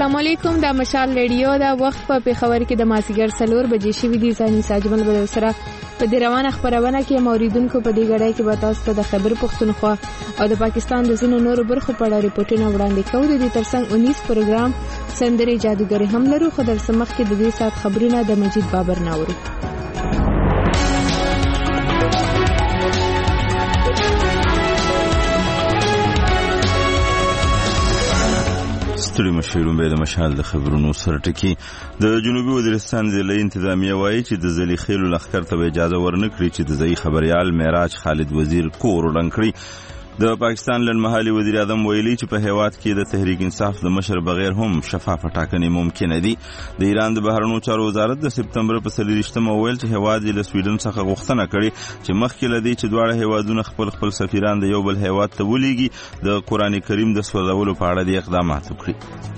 السلام علیکم. د مشال ریډیو دا وخت په پیښور کې د مازیګر 4 بجې شوې دي. ځاني ساجمل بدر سره په دې روانه خبرونه کې موریدونکو په دې غړای کې به تاسو ته د خبر پښتونخوا او د پاکستان د ځینو نورو برخو په اړه ریپورتونه وړاندې کوو. د دې ترڅنګ 19 پروګرام سندري جادوګری هم لرو. خو در سمخ کې د دې سات خبرونه د مجید بابر ناورو. ستړي مشرون به د مشال د خبرونو سره ټکی. د جنوبي وزیرستان ضلعي انتظامیه وایي چې د ځلي خېلو لښکر ته اجازه ورنکړي چې د ځای خبريال معراج خالد وزیر کور ولنګ کړي. د پاکستان لنډمهالي وزیر اعظم ویلي چې په هیواد کې د تحریک انصاف د مشر بغیر هم شفاف ټاکنې ممکن دي. د ایران د بهرنیو چارو وزارت د سپتمبر په 23مه ویل چې هیواد یې له سویډن څخه غوښتنه کړې چې مخکې لدی چې دواړه هیوادونه خپل سفیران د یو بل هیواد ته ولېږي د قرآن کریم د سوځولو په اړه د اقدامات وکړي.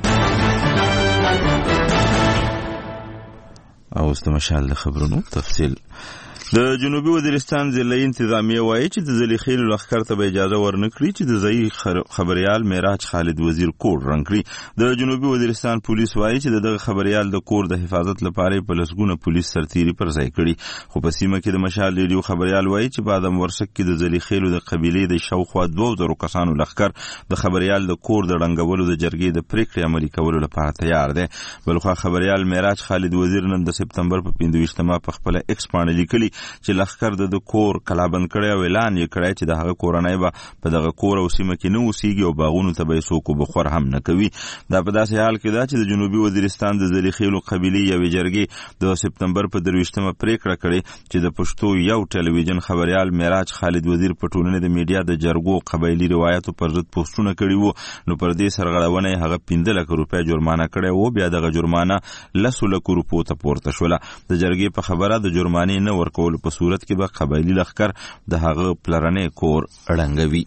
او اوس د مشال د خبرونو تفصیل. د جنوبي وزیرستان ضلعي انتظامیه وایي چې د ځلي خېلو لښکر ته اجازه ورنکړي چې د ځای خبريال معراج خالد وزیر کور رنګ کړي. د جنوبي وزیرستان پولیس وایي چې دغه خبريال د کور د حفاظت لپاره په لسګونه پولیس سرتیري پر ځای کړي. خو په سیمه کې د مشال ریډیو خبريال وایي چې په ادم ورسک کې د ځلي خېلو د قبيلې د شاوخوا 2000 کسانو لښکر د خبريال د کور د رنګولو د جرګې د پریکړې عملي کولو لپاره تیار دی. بلخو خبريال معراج خالد وزیر نن د سپتمبر په 25مه په خپل ایکس باندې لیکلي چې لښکر د کور کلابند کړی او اعلان یې کړی چې د هغه کورنۍ به په دغه کور او سیمه کې نه اوسېږي او باغونو ته به یې څوک بخور هم نه کوي. دا په داسې حال کې ده چې د جنوبي وزیرستان د ځلي خېلو قبیلې یوې جرګې د سپتمبر په 23مه پریکړه کړې چې د پښتو یو ټلویزیون خبريال معراج خالد وزیر په ټولنې د میډیا د جرګو قبایلي روایتو پر ضد پوسټونه کړي وو. نو پر دې سرغړونه هغه 15 لک روپۍ جرمانه کړې وو. بیا دغه جرمانه 10 لک روپو ته پورته شوله. د جرګې په خبره د جرمانې نه ورکول په صورت کې به قبایلی لښکر د هغه پلرنې کور ړنګوي.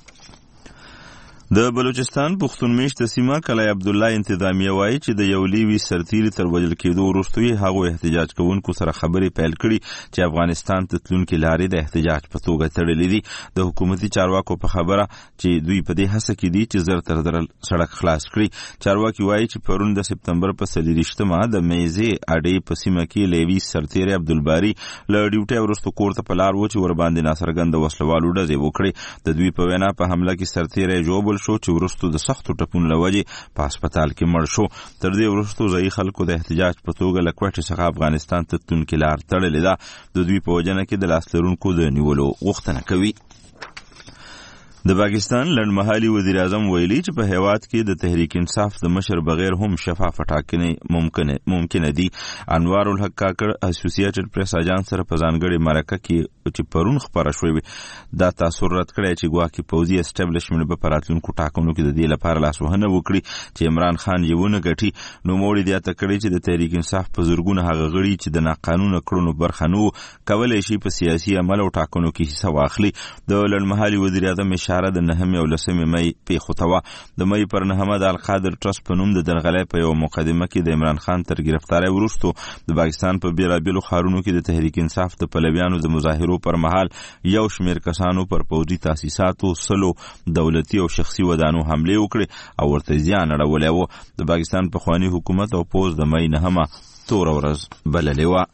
د بلوچستان پښتون میشته سیمه کلای عبد الله انتظامیه وایي چې د یو لیوي سرتیري تر وژل کېدو وروسته یې هغو احتجاج کوونکو سره خبرې پیل کړي چې افغانستان ته تلونکي لارې د احتجاج په توګه تړلې دي. د حکومتي چارواکو په خبره چې دوی په دې هڅه کې دي چې زر تر زر سړک خلاص کړي. چارواکي وایي چې پرون د سپتمبر په 23مه د میزې اډې په سیمه کې لیوي سرتیري عبدالباري له ډیوټۍ وروسته کور ته په لار و چې ورباندې ناڅرګنده وسلوالو ډزې وکړې. د دوی په وینا په حمله کې سرتیری ژوبل شو چې وروسته د سختو ټپونو له وجې په هسپتال کې مړ شو. تر دې وروسته ځایي خلکو د احتجاج په توګه له کوټې څخه افغانستان ته تلونکې لار تړلې ده. د دوی په وجنه کې د لاس لرونکو د نیولو غوښتنه کوي. د پاکستان لنډمهالي وزیر اعظم ویلي چې په هیواد کې د تحریک انصاف د مشر بغیر هم شفاف ټاکنې ممکن دي. انوار الحق کاکړ اسوسییټډ پریس اجانس سره په ځانګړې مرکه کې چې پرون خبره شوې دا تاثر رد کړی چې ګواکې پوځي اسټابلیشمنټ به په راتلونکو ټاکنو کې د دې لپاره لاسوهنه وکړي چې عمران خان یې ونه ګټي. نو موړي زیاته کړې چې د تحریک انصاف په زرګونه هغه غړي چې د ناقانونه کړنو برخه نه کولی شي په سیاسي عمل او ټاکنو کې حصه واخلي. د لنډمهالي وزیر اعظم د 9 او 10 مې پیښو ته وه. د مې پر 9 د القادر ټرست په نوم د درغلۍ په یو مقدمه کې د عمران خان تر گرفتارۍ وروسته د پاکستان په بیلابیلو ښارونو کې د تحریک انصاف د پلویانو د مظاهرو پر مهال یو شمېر کسانو پر پوځي تاسیساتو سلو دولتي او شخصي ودانو حملې وکړې او ورته زیان اړولی و. د پاکستان پخواني حکومت او پوځ د مې 9 توره ورځ بللې وه.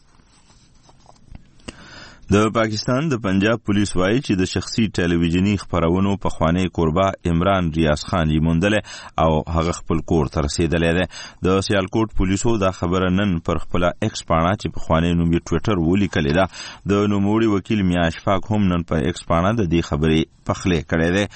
د پاکستان د پنجاب پولیس وایي چې د شخصي ټلویزیوني خبرونو پخوانی کوربه عمران ریاض خان یې موندلی او هغه خپل کور ته رسېدلی دی. د سیالکوټ پولیسو دا خبره نن پر خپله ایکس پاڼه چې پخوانی نوم یې ټویټر ولیکلې ده. د نوموړي وکیل میا اشفاق هم نن په ایکس پاڼه د دې خبرې پخلی کړی دی.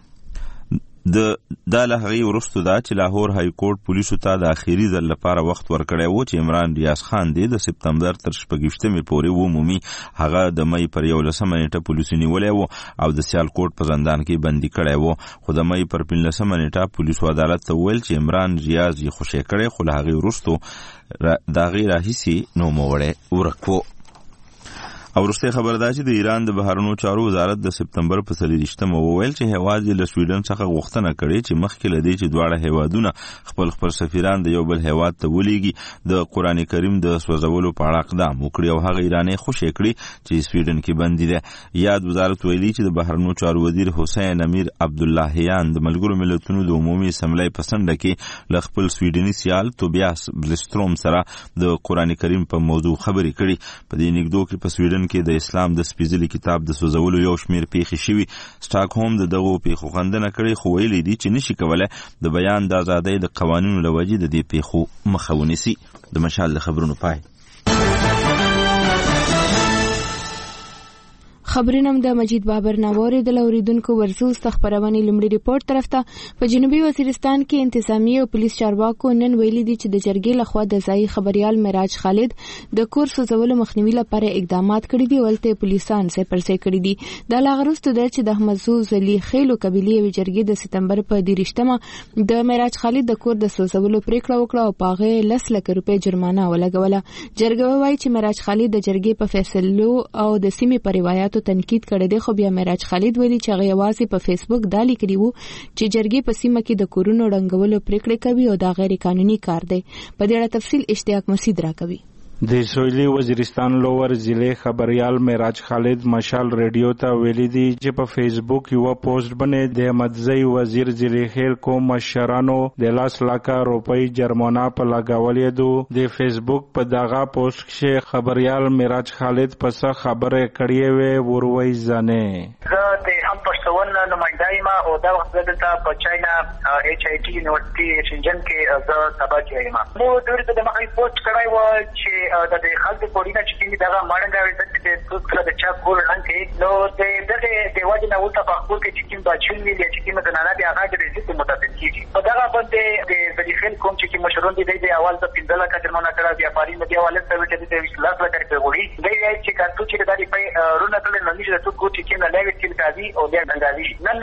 دا له هغې وروسته ده چې لاهور های کورټ پولیسو ته د اخري ځل لپاره وخت ورکړی و چې عمران ریاض خان دی د سپتمبر تر 26مې پورې ومومي. هغه د مې پر 11مه نیټه پولیسو نیولی و او د سیالکوټ په زندان کې بندي کړی و. خو د مې پر 15مه نیټه پولیسو عدالت ته وویل چې عمران ریاض یې خوشی کړی خو له هغې وروسته د هغې راهیسې نوموړی ورک و. او وروسته خبر دا چې د ایران د بهرنیو چارو وزارت د سپتمبر په 23 وویل چې هیواد له سویډن څخه غوښتنه کړې چې مخکې لدی چې دواړه هیوادونه خپل سفیران د یو بل هیواد ته ولېږي د قرآن کریم د سوځولو په اړه اقدام وکړي او هغه ایرانی خوشی کړي چې سویډن کې بندي ده. یاد وزارت ویلي چې د بهرنیو چارو وزیر حسین امیر عبداللهیان د ملګرو ملتونو د عمومي اسمبلی په سنډه کې له خپل سویډني سیال توبیاس بلستروم سره د قرآن کریم په موضوع خبرې کړي. په دې نګدو کې په سویډن کې د اسلام د سپیڅلي کتاب د سوځولو یو شمیر پیښې شوي. سټاکهولم د دغو پیښو غندنه کړې خو ویلي دي چې نشي کولای د بیان د ازادۍ د قوانینو له وجې د دې پیښو مخه ونیسي. د مشال د خبرونو پای. خبرونه د مجید بابر ناووري د اوریدونکو ورزوز خبرونه لمړي ریپورت طرف ته په جنوبي وزیرستان کې انتظامی او پولیس چارواکو نن ویلي دي چې د جرګې لخوا د ځای خبريال معراج خالد د کور سوځولو مخنیوي لپاره اقدامات کړي دي ولته پولیسان سه پرسه کړي دي. د لاغرستو د چې د احمدزو زلی خېلو قبيله وی جرګې د سپتمبر په 23 د معراج خالد د کور د سوځولو پریکړه وکړه او پاغه 10 لک روپۍ جرمانه ولګوله. جرګه وایي چې معراج خالد د جرګې په فیصلو او د سیمې په روایتو تنقید کړی دی خو بیا معراج خالد ویلي چې هغه یوازې په فیسبوک دا لیکلی وو چې جرګې په سیمه کې د کورونو رنګولو پریکړه کوي او دا غیر قانوني کار دی. په دې اړه تفصیل اشتیاق مسعود راکوي. د سویلی وزیرستان لوور ضلع خبريال معراج خالد مشال ریډیو ته ویلي دي چې په فیسبوک یو پوسټ باندې د احمدزی وزیر ضلع خیر کو مشرانو د 10 لک روپۍ جرمانه په لګولې دو. د فیسبوک په دغه پوسټ کې خبريال معراج خالد پس خبره کړې وې وروي ځنه زه د هم پښتون نمائنده ما او دا وخت دلته په چاینا ایچ آی ټي یونیورسيټي شنجن کې زه سبق وایم. نو دوی د مخې پوسټ کړای و چې د خلکو کوډینه چې دغه ماړنګ وي د څوک د چا کول نه کوي. نو د واجب نه وته په خپل کې چې کوم بچون ویل چې کوم د نه بیا هغه د دې متفق کیږي. په دغه باندې د ځلیخل کوم چې مشرون دي د اول د 15 لک جرمانه کړه بیا پاري مدي حواله سره چې د 20 لک روپۍ وړي دی چې کارتو چې د دې په رونه کله نه نشي د څوک چې کوم نه وی چې کاږي او بیا څنګه نن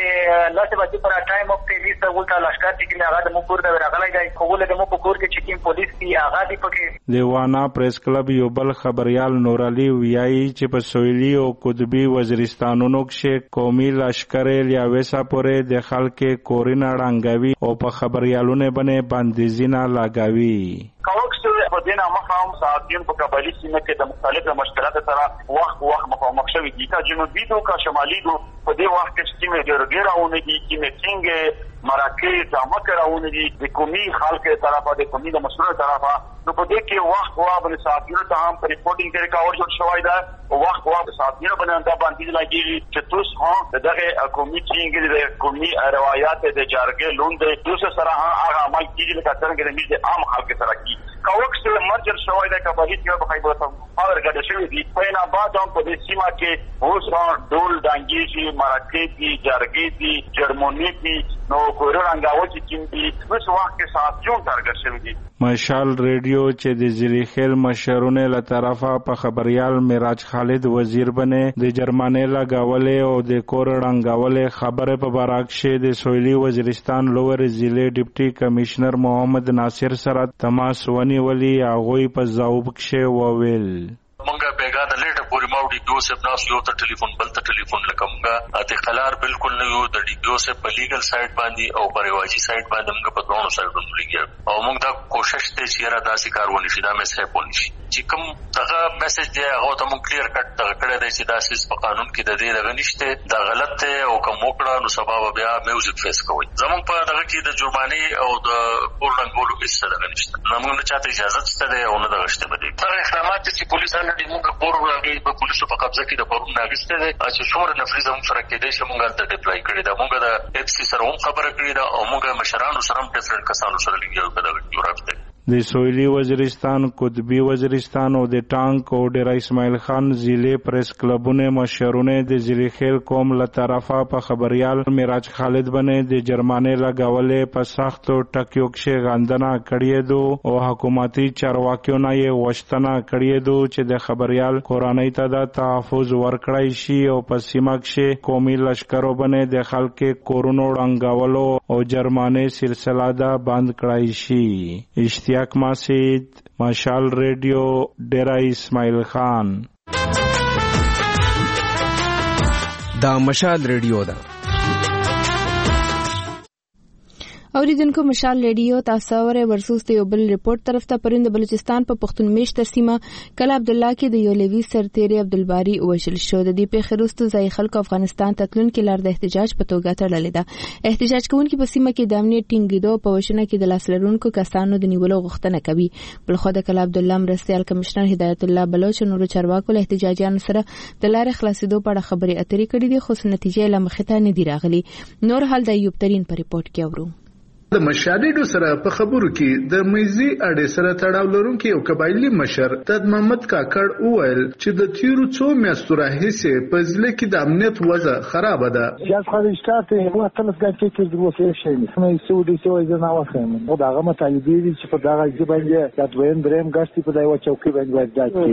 د لاس باندې پر ټایم اف ټي وی سره ولته لشکره چې هغه د مو کور د راغلای دی کوله د مو په کور کې چې کوم پولیس دی هغه دی پکې دیوانا پریس کلب یو بل خبريال نور علي ویایي چې په سویلی او قطبی وزیرستانونو کې قومي لشکره لیاوسا پورې د خلکو کورینه ړنګوي او په خبريالونه باندې بندیزونه لګوي. کاوکس په دینه مخام ساتین په قبایلی سیمه کې د مختلفو مشکلاتو سره وخت مخامخ شوي دي. کا جنوبي دو کا شمالي دو په دې وخت کې چې ډېر راونه دي چې څنګه مراکز عامه راونه دي د قومي خلکو طرفه د قومي د مسؤلانو طرفه. نو په دې کې وخت باندې ساتینو ته هم پر ریپورتینګ کې کاور جوړ شوی دا وخت ساتینو باندې دا باندې لګي چې تاسو هم دغه قومي څنګه د قومي روایت د جرګې لوند د سره هغه عمل کیږي لکه څنګه د عام خلکو سره کی. کاوکس مرجر شوی دا کبهی چې په خیبر پختونخوا ګډ شوی دي. په نه بعد هم په دې سیمه کې اوس ډول ډانګي شي مراکز دي جرګې دي جرمني دي نو کورانګاو چې کوم دي اوس وخت کې ساتجون تارګت شوی دي. مشال ریډیو چې د ځلیخل مشرونه له طرفه په خبريال معراج خالد وزیر بنه د جرمانه لګولې او د کور رنګولې خبره په براکشه د سویلی وزیرستان لوور ضلع ډیپټي کمشنر محمد ناصر سره تماس ونیولې هغه په ځواب کې وویل. مونږه بیګا د لیټه پوری ماوډي ډیو سپ ناس یو ته ټلیفون بل ته ټلیفون لکمږه اته خلار بالکل نه یو د ډیو سپ په لیګل سایت باندې او په رواجی سایت باندې موږ په دوه سایتونو لګي او موږ دا کوشش ته چې را داسې کارونه شي دا مسه پونی شي چې کوم دغه میسج دی هغه ته موږ کلیر کټ کړی دی چې دا سیس په قانون کې د دې لغنيشته دا غلط دی او کوم وکړه نو سبب بیا میوزیک فیس کوي. زموږ په دغه کې د جرمانه او د پورلنګولو هیڅ لغنيشته نو موږ چاته اجازه ستده او نه دغشته بده. هغه اقدامات چې پولیسانو د موږ پورلنګي په پولیسو په قبضه کې د پرون ناګسته دي چې څومره نفري زموږ سره کې دي چې موږ ته ډیپلای کړی دا موږ د اف سی سره هم خبره کړې ده او موږ مشرانو سره هم ډیفرنٹ کسانو سره لګیو کړه یورپ د سویلی وزیرستان قطبی وزیرستان او د ټانک او ډیر اسماعیل خان ضلع پریس کلبونه مشرونه د ضلیخل قوم له طرفه په خبريال معراج خالد باندې د جرمانه لګولې په سخت ټکیو کې غندنه کړې دو او حکومتي چارواکیو نه یې وشتنه کړې دو چې د خبريال قرآنی ته د تحفظ ورکړای شي او په سیمه کې قومي لشکرو باندې د خلکو کورونو رنګولو او جرمانه سلسله دا بند کړای شي. اشتیاق مسعود مشال ریډیو ډیرا اسماعیل خان. دا مشال ریډیو ده. اوریدونکو مشال ریډیو تاسو اورئ. ورسوس د یو بل ریپورت طرف ته پرند بلوچستان په پښتون میشته سیمه کله عبدالله کې د یو لوی سرتیری عبدالباری وژل شو. د دې پیښې وروسته ځای خلکو افغانستان ته تلونکي لار د احتجاج په توګه تړلې ده. احتجاج کوونکي په سیمه کې د امنیت ټینګېدو په وشنه کې د لاس لرونکو کسانو د نیولو غوښتنه کوي. بلخو د کله عبدالله مرستیال کمشنر هدایت الله بلوچ نورو چارواکو له احتجاجیانو سره د لارې خلاصېدو په اړه خبرې اترې کړې دي، خو نتیجې لا مخې ته نه دي راغلي. نور حال د ایوب ترین په ریپورت کې اورو. د مشاهدو سره په خبرو کې د میزي اډې سره تړاو لرونکي او قبایلی مشر د محمد کاکړ وویل چې د تیرو څو میاشتو راهیسې په ضلع کې د امنیت وضع خراب ده. جاز خارجته هو تلف ګټې کې د وسې شي نه سعودي سوي نه واخیم او داغه مطالبه دي چې په داغه ځای باندې د دویم دریم ګټې په دایو چوکي باندې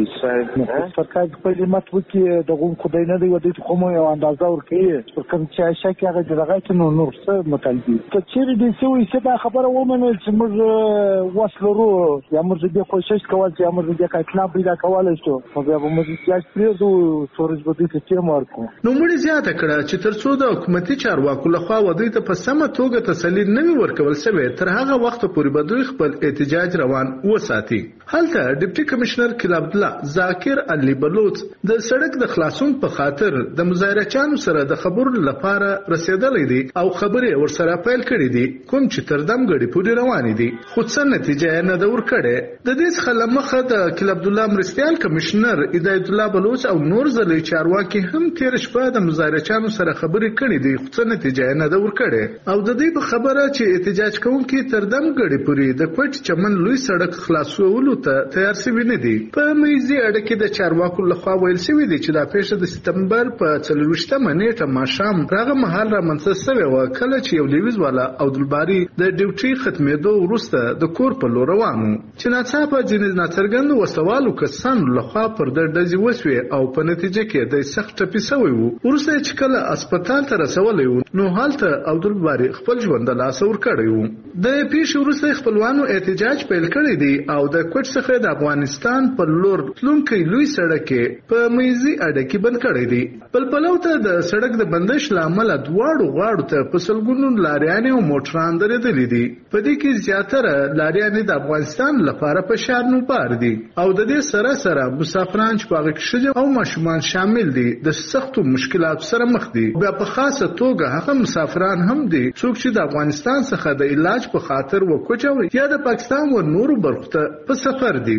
ورځي. سرکار په خدمت وکي دغه خدای نه دی ودی کوم یو اندازه ورکړي پر کوم چې شکه هغه دغه ته نور څه مطالبه ته چیرې دي سوي چې دا خبره ومنل چې موږ وسلرو یا موږ به کوشش کول چې موږ به کاټنا پیدا کولای شو خو بیا موږ چې پریزو سورج بده کې مارکو نو موږ زیاته کړه چې ترڅو د حکومتي چارواکو لخوا ودی ته په سمه توګه تسلي نه ورکول شوی تر هغه وخت پورې به دوی خپل احتجاج روان وساتي. هلته ډیپټي کمشنر کلا عبدالله ذاکر علي بلوچ د سړک د خلاصون په خاطر د مظاهرچانو سره د خبرو لپاره رسیدلې دي او خبرې ورسره پیل کړې دي کوم چې تر دم غړي پورې روانې دي خو څه نتیجه نه ده ورکړې. د دې څخه لمخه د کلا عبدالله مرستیال کمشنر هدایت الله بلوچ او نور ځلې چارواکي هم تیر شپه د مظاهرچانو سره خبرې کړې دي خو څه نتیجه نه ده ورکړې او د دې په خبره چې احتجاج کوونکي تر دم غړي پورې د کوټ چمن لوی سړک خلاصولو ته تیار شوي نه دي. په میزي اډه کې د چارواکو لخوا ویل شوي دي چې دا پیښه د سپتمبر په 24مه نیټه ماښام راغه مهال رامنځته شوې وه کله چې یو لیویز والا عبدالباری د ډیوټي ختمېدو وروسته د کور په لور روان و چې ناڅاپه ځینې ناڅرګندو وسوالو کسانو لخوا پر د ډزې وسوې او په نتیجه کې د سخت ټپي شوی و. وروسته چې کله هسپتال ته رسولی و نو هلته عبدالباری خپل ژوند د لاسه ورکړی و. د پیښې وروسته خپلوانو احتجاج پیل کړی دی او د کوټ څخه د افغانستان پر لور تلونکی لوی سړک په میزي اډه کې بند کړی دی. بل پلو ته د سړک د بندش لامل دواړو غاړو ته په سلګونو لاریانې او موټران درېدلې دي. په دې کې زیاتره لاریانې د افغانستان لپاره په شارنو بار دي او د دې سره سره مسافران چې په کې شجه او ماشومان شامل دي د سختو مشکلاتو سره مخ دي. بیا په خاصه توګه هغه مسافران هم دي څوک چې د افغانستان څخه د علاج په خاطر وکوچوي یا د پاکستان و نورو برخو ته په سفر دي.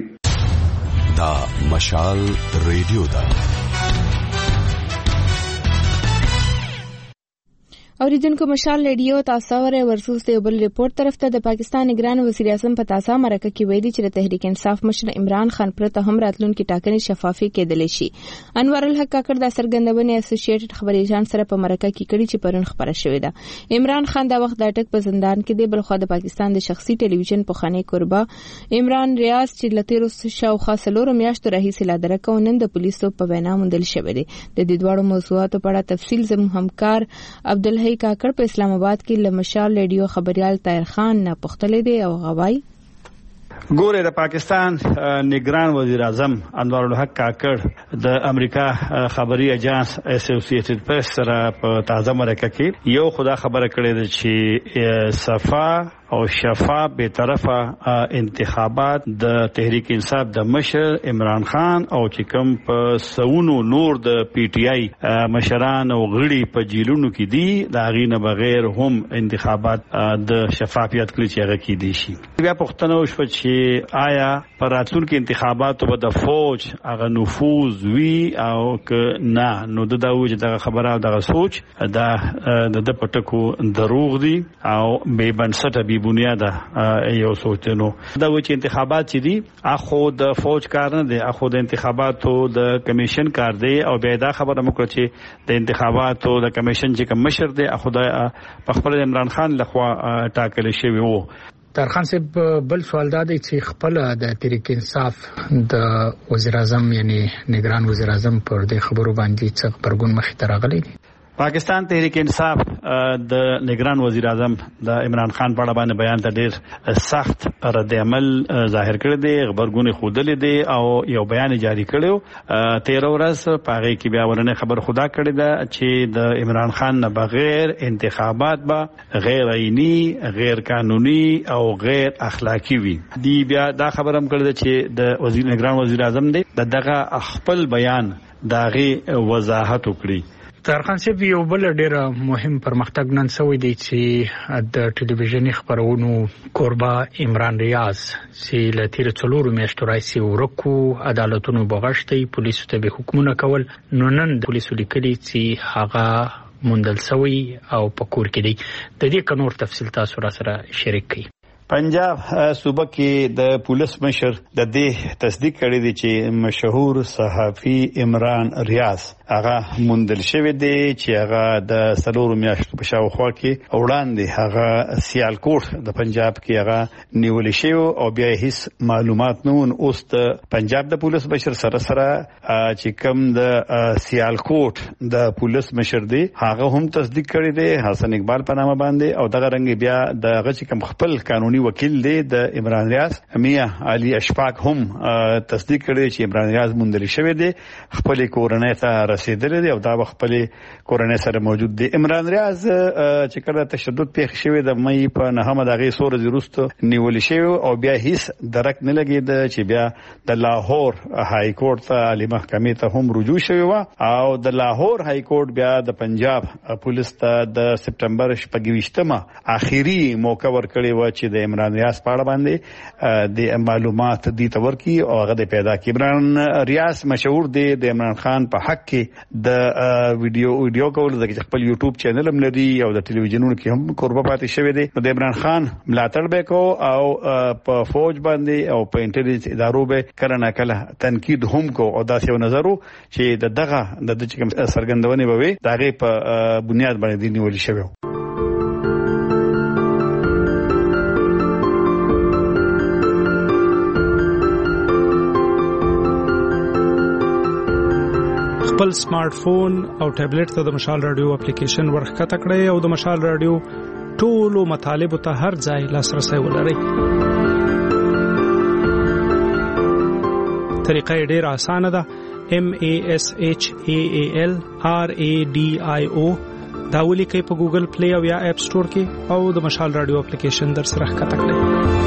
دا مشال ریډیو ده. اوریدونکو مشال ریډیو تاسو اورئ. ورسوس د یو بل ریپورت طرف ته د پاکستان نگران وزیر اعظم په تازه مرکه کې ویلي چې د تحریک انصاف مشر عمران خان پرته هم راتلونکي ټاکنې شفافي کېدلی شي. انور الحق کاکړ د سرګندونې اسوسییټډ خبري ایجنټ سره په مرکه کې کړي چې پرون خبره شوې ده. عمران خان دا وخت د اټک په زندان کې دی. بلخو د پاکستان د شخصي ټلویزیون په خانه کوربه عمران ریاض چې لتیرو شاوخوا سلور میاشتو راهیسې لا درکو نن د پولیسو په وینا موندل شوې دي. د دې دوړو موضوعاتو په اړه تفصیل زموږ همکار عبدالحی کاکړ په اسلام آباد کې لمشال ریډیو خبريال طاهر خان نه پختلې دي او غوای ګوره د پاکستان نگران وزیر اعظم انور الحق کاکړ د امریکا خبري ایجنس اسوسییټډ پریس سره په تازه مرکه کې یو خدا خبره کړې ده چې صفا او شفاف به طرفه انتخابات د تحریک انصاف د مشر عمران خان او چې کوم په سونو نور د پی ټی آی مشران او غړي په جیلونو کې دي دا غینه بغیر هم انتخابات د شفافیت کلی چې هغه کې دي شي. بیا پښتنه وشو چې آیا پر راتلونکو انتخاباتو به د فوج هغه نفوذ وی او ک نه نو دا وجه دغه خبره او دغه سوچ دا د پټکو دروغ دي او به بنسټه بنیاده یو سوچنو دا و چې انتخابات چې دي اخو د فوج کار نه دي اخو د انتخاباتو د کمیشن کار دی او بیا دا خبره مکړه چې د انتخاباتو د کمیشن چې کوم مشر دی اخو د خپل عمران خان لخوا ټاکل شوی وو. ترخان صاحب بل سوال دا دی چې خپل د تحریک انصاف د وزیر اعظم یعنی نگران وزیر اعظم پر دې خبرو باندې څه پرګون مخې ته راغلي دي. پاکستان تحریک انصاف د نگران وزیر اعظم د عمران خان په اړه باندې بیان ته ډیر سخت رد عمل ظاهر کړی دی، خبرګونې خودلې دی او یو بیان جاری کړو 13 ورځ په هغه کې بیا ورنه خبر خدا کړی دا چې د عمران خان نه بغیر انتخابات به غیر عینی، غیر قانوني او غیر اخلاقی وي. دی بیا دا خبرم کړی چې د نگران وزیر اعظم دی دغه خپل بیان داغي وضاحت وکړي. ترخان صاحب یو بل ډیر مهم پرمختګ نن شوی دی چې د ټلویزیونی خبرونو کوربا عمران ریاض چې لتیر 4 میاشتو راځي ورکو عدالتونو بغشتي پولیسو ته به حکمونه کول، نو نن د پولیسو لیکلي چې هغه مندل شوی او پکور کې دی. د دې کنور تفصیل تاسو را سره شریک کړئ. پنجاب صوبه کې د پولیس مشر د دې تصدیق کړی دی چې مشهور صحافي عمران ریاض هغه مندل شوی دی چې هغه د 4 میاشتو په شاوخوا کې وړاندې هغه سیالکوټ د پنجاب کې هغه نیول شوی او بیا هیڅ معلومات نه ون. اوس د پنجاب د پولیس مشر سره چې کوم د سیالکوټ د پولیس مشر دی هغه هم تصدیق کړی دی حسن اقبال په نامه باندې، او دغه رنګ بیا د غچ کوم خپل قانوني وکیل دی د عمران ریاض میا علي اشفاق هم تصدیق کړی چې عمران ریاض مندل شوی دی، خپل کورنۍ ته رسیدلی دی او دا خپل کورنۍ سره موجود دی. عمران ریاض چې کله تشدد پیښ شوی د مې په 9 دغه سور وروسته نیول شوی او بیا هیڅ درک نه لګید چې بیا د لاهور های کورټ ته عالی محکمې ته هم رجوع شوی و او د لاهور های کورټ بیا د پنجاب پولیس ته د سپټمبر 28 اخیری موقع ورکړی و چې د عمران ریاض په اړه باندې د معلومات دي تور کی او هغه د پیدا کی. عمران ریاض مشهور دی د عمران خان په حق کې د ویډیو کول د خپل یوټیوب چینل هم لري او د ټلویزیونونو کې هم قربا پاتې شوی دی. د عمران خان ملاتړ وکاو او په فوج باندې او په انټيليجنس ادارو به کله کله تنقید هم کو او داسې یو نظر چې دغه د سرګندونې به وي دغه په بنیاد باندې نیول شوی. خپل سمارټ فون او ټابلیټ ته د مشال رادیو اپلیکیشن ورخکته کړئ او د مشال رادیو ټولو مطالبه ته هر ځای لاسرسي ولرئ. طریقه ډیره اسانه ده. MASHAAL RADIO دا ولیکئ په ګوګل پلی او یا اپ سٹور کې او د مشال رادیو اپلیکیشن در سره ښکته کړئ.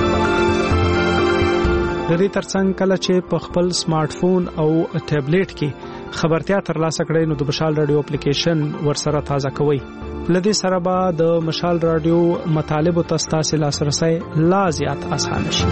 د دې ترڅنګ کله چې په خپل سمارټ فون او ټابلیټ کې خبرتیا ترلاسه کړئ نو د مشال رادیو اپلیکیشن ورسره تازه کوئ. لدې سره به د مشال رادیو مطالب او تاسو لاسرسي لا زیات آسان شي.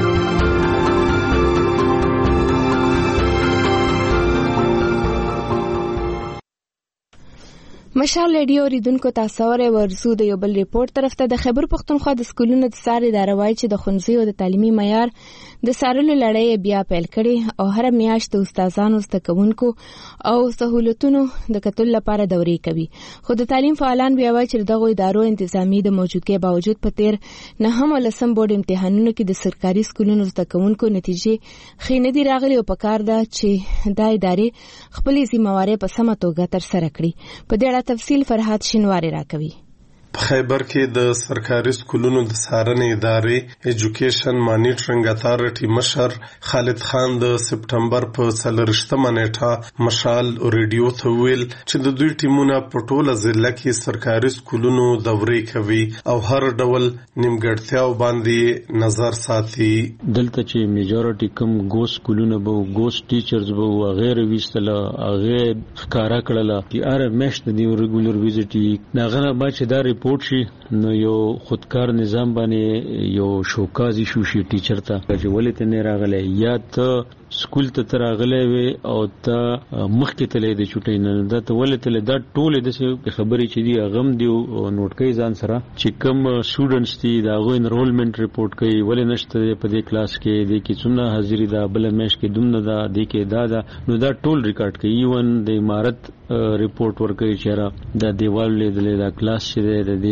مشال رادیو ریدونکو تاسو ورې ورزو د یو بل ریپورت طرف ته د خیبر پختونخوا د سکولونو د ساري داروای چې د خنځي او د تعلیمي معیار د سارلو لړۍ بیا پیل کړي او هر میاشت د استادانو ستکونکو او سہولتونو د کتل لپاره دورې کوي. خو د تعلیم فعالان بیا وایي چې دغه ادارو انتظامی د موجودګۍ باوجود په تیر 9 لسم بورډ امتحانونو کې د سرکاري سکولونو ستکونکو نتیجې خې نه دي راغلي او پکار ده چې د ادارې خپلې ذمہواري په سمه توګه تر سره کړي. په دې اړه تفصیل فرحات شینواری راکوي. خیبر کې د سرکاري سکولونو د څارنې ادارې ایجوکیشن مانیټرینګ اتارټي مشر خالد خان د سپټمبر په 14مه نیټه مشال ریډیو ته ویل چې د دوی ټیمونه په ټوله ضلع کې سرکاري سکولونو دورې کوي او هر ډول نیمګړتیاو باندې نظر ساتي. دلته چې میجورټي کم ګوس سکولونه به ګوس ټیچرز به غیر ویستله هغه ښکارا کړله چې ار مشت دی ریګولر ویزټي ناغه با چې دا ریپورت شي نو یو خودکار نظام باندې یو شوکازي شو شي ټیچر ته چې ولې ته نه راغلی یا ته سکول ته تراغلی وي او ته مخکې تلې د چټۍ نه دا ته ولې تلې دا ټول د خبرې چې دی غم دی نوٹ کوي ځان سره چې کوم سټوډنټس دي دا غو انرولمنت ریپورت کوي ولې نشته په دې کلاس کې د کې څونه حاضری دا بل مېش کې دومره دا د کې دا نو دا ټول ریکارډ کوي ایون د امارت ریپورت ورکوي چې را د دیوال لیدلې دا کلاس چې د دې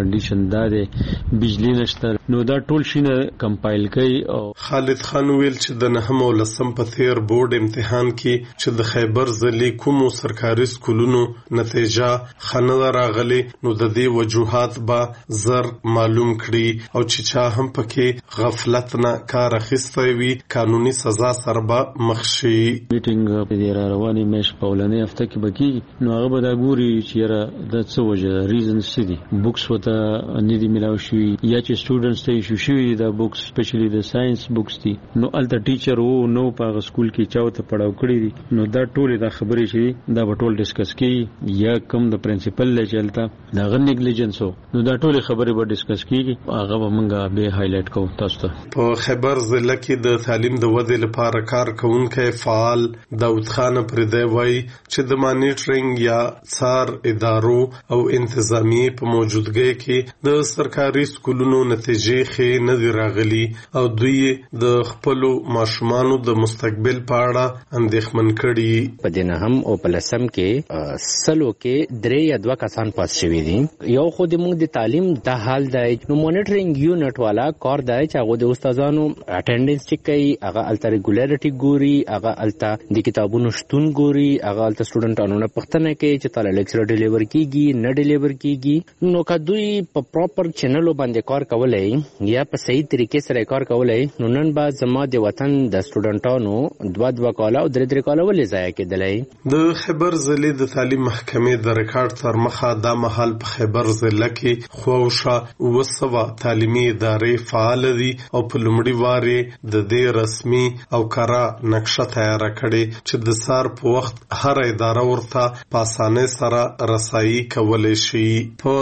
کنډیشن دا دی بجلی نشته نو دا ټول شینه کمپایل کوي. او خالد خان ویل چې د 9 او 10 په تیر بورډ امتحان کې چې د خیبر ضلع کومو سرکاري سکولونو نتیجه خنه راغلي نو د دې وجوهات به زر معلوم کړي او چې چا هم پکې غفلت نه کار اخیستی وي قانوني سزا سره به مخ شي. میټینګ په دې رواني مېش په ولنې هفته کې بکی نو هغه به دا ګوري چې را د څه وجه ریزن سدي بوکس وته ندي ملاوي شي یا چې سټوډنټس ته ایشو شي دا بوکس سپیشلی د ساينس بوکس دي نو الته ټیچر وو نو په سکول کې چاوته پڑھاو کړی دي نو دا ټول دا خبرې شي دا به ټول ډیسکس کی یا کوم د پرنسپل له چلتا دا غن نیګلیجنس نو دا ټول خبرې به ډیسکس کیږي هغه به مونږه به هایلایټ کوو تاسو ته. په خیبر ضلع کې د تعلیم د ودې لپاره کار کوونکي فعال داود خان پردی وایي چې د مانیټرینګ یا څار ادارو او انتظامی په موجودګۍ کې د سرکاري سکولونو نتیجې ښې نه دي راغلي او دوی د خپل ماشومانو د مستقبل په اړه اندېښمن کړي. په دنه هم او په لسم کې سلو کې 3 یا 2 کسان پاس شوي دي. یو خو د موږ د تعلیم د حال د نو مانیټرینګ یونټ والا کار دی چې هغه د استادانو اټینډنس چیک کوي هغه الته ریګولریټي ګوري هغه الته د کتابونو شتون ګوري هغه الته سټوډنټانو نه پوښتنه کوي چې تعالی لیکچر ډیلیور کیږي نه ډیلیور کیږي نو که دوی په پراپر چینلو باندې کار کولای یا په صحیح طریقې سره کار کولای نو نن به زما د وطن د سټوډنټانو 2 کاله او 3 کاله ولې ضایع کېدلای. د خیبر ضلع د تعلیم محکمې د ریکارډ تر مخه دا مهال په خیبر ضلع کې خوښه 200 تعلیمي ادارې فعال دي او په لومړي واره د دې رسمي او کارا نقشه تیار کړي چې د سار په وخت هر اداره ورته په اسانه سره رسایي کولای شي. په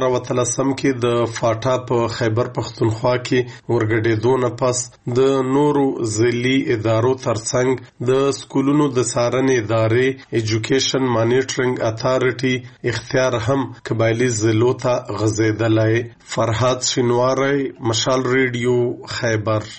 2013 کې د فاټا په خیبر پختونخوا کې ورګډېدو نه پس د نورو ضلعي ادارو ترڅنګ د سکولونو د څارنې ادارې ایجوکیشن مانیټرینګ اتھارټي اختیار هم قبایلی ضلعو ته غځېدلی. فرهاد شینواری مشال ریډیو خیبر.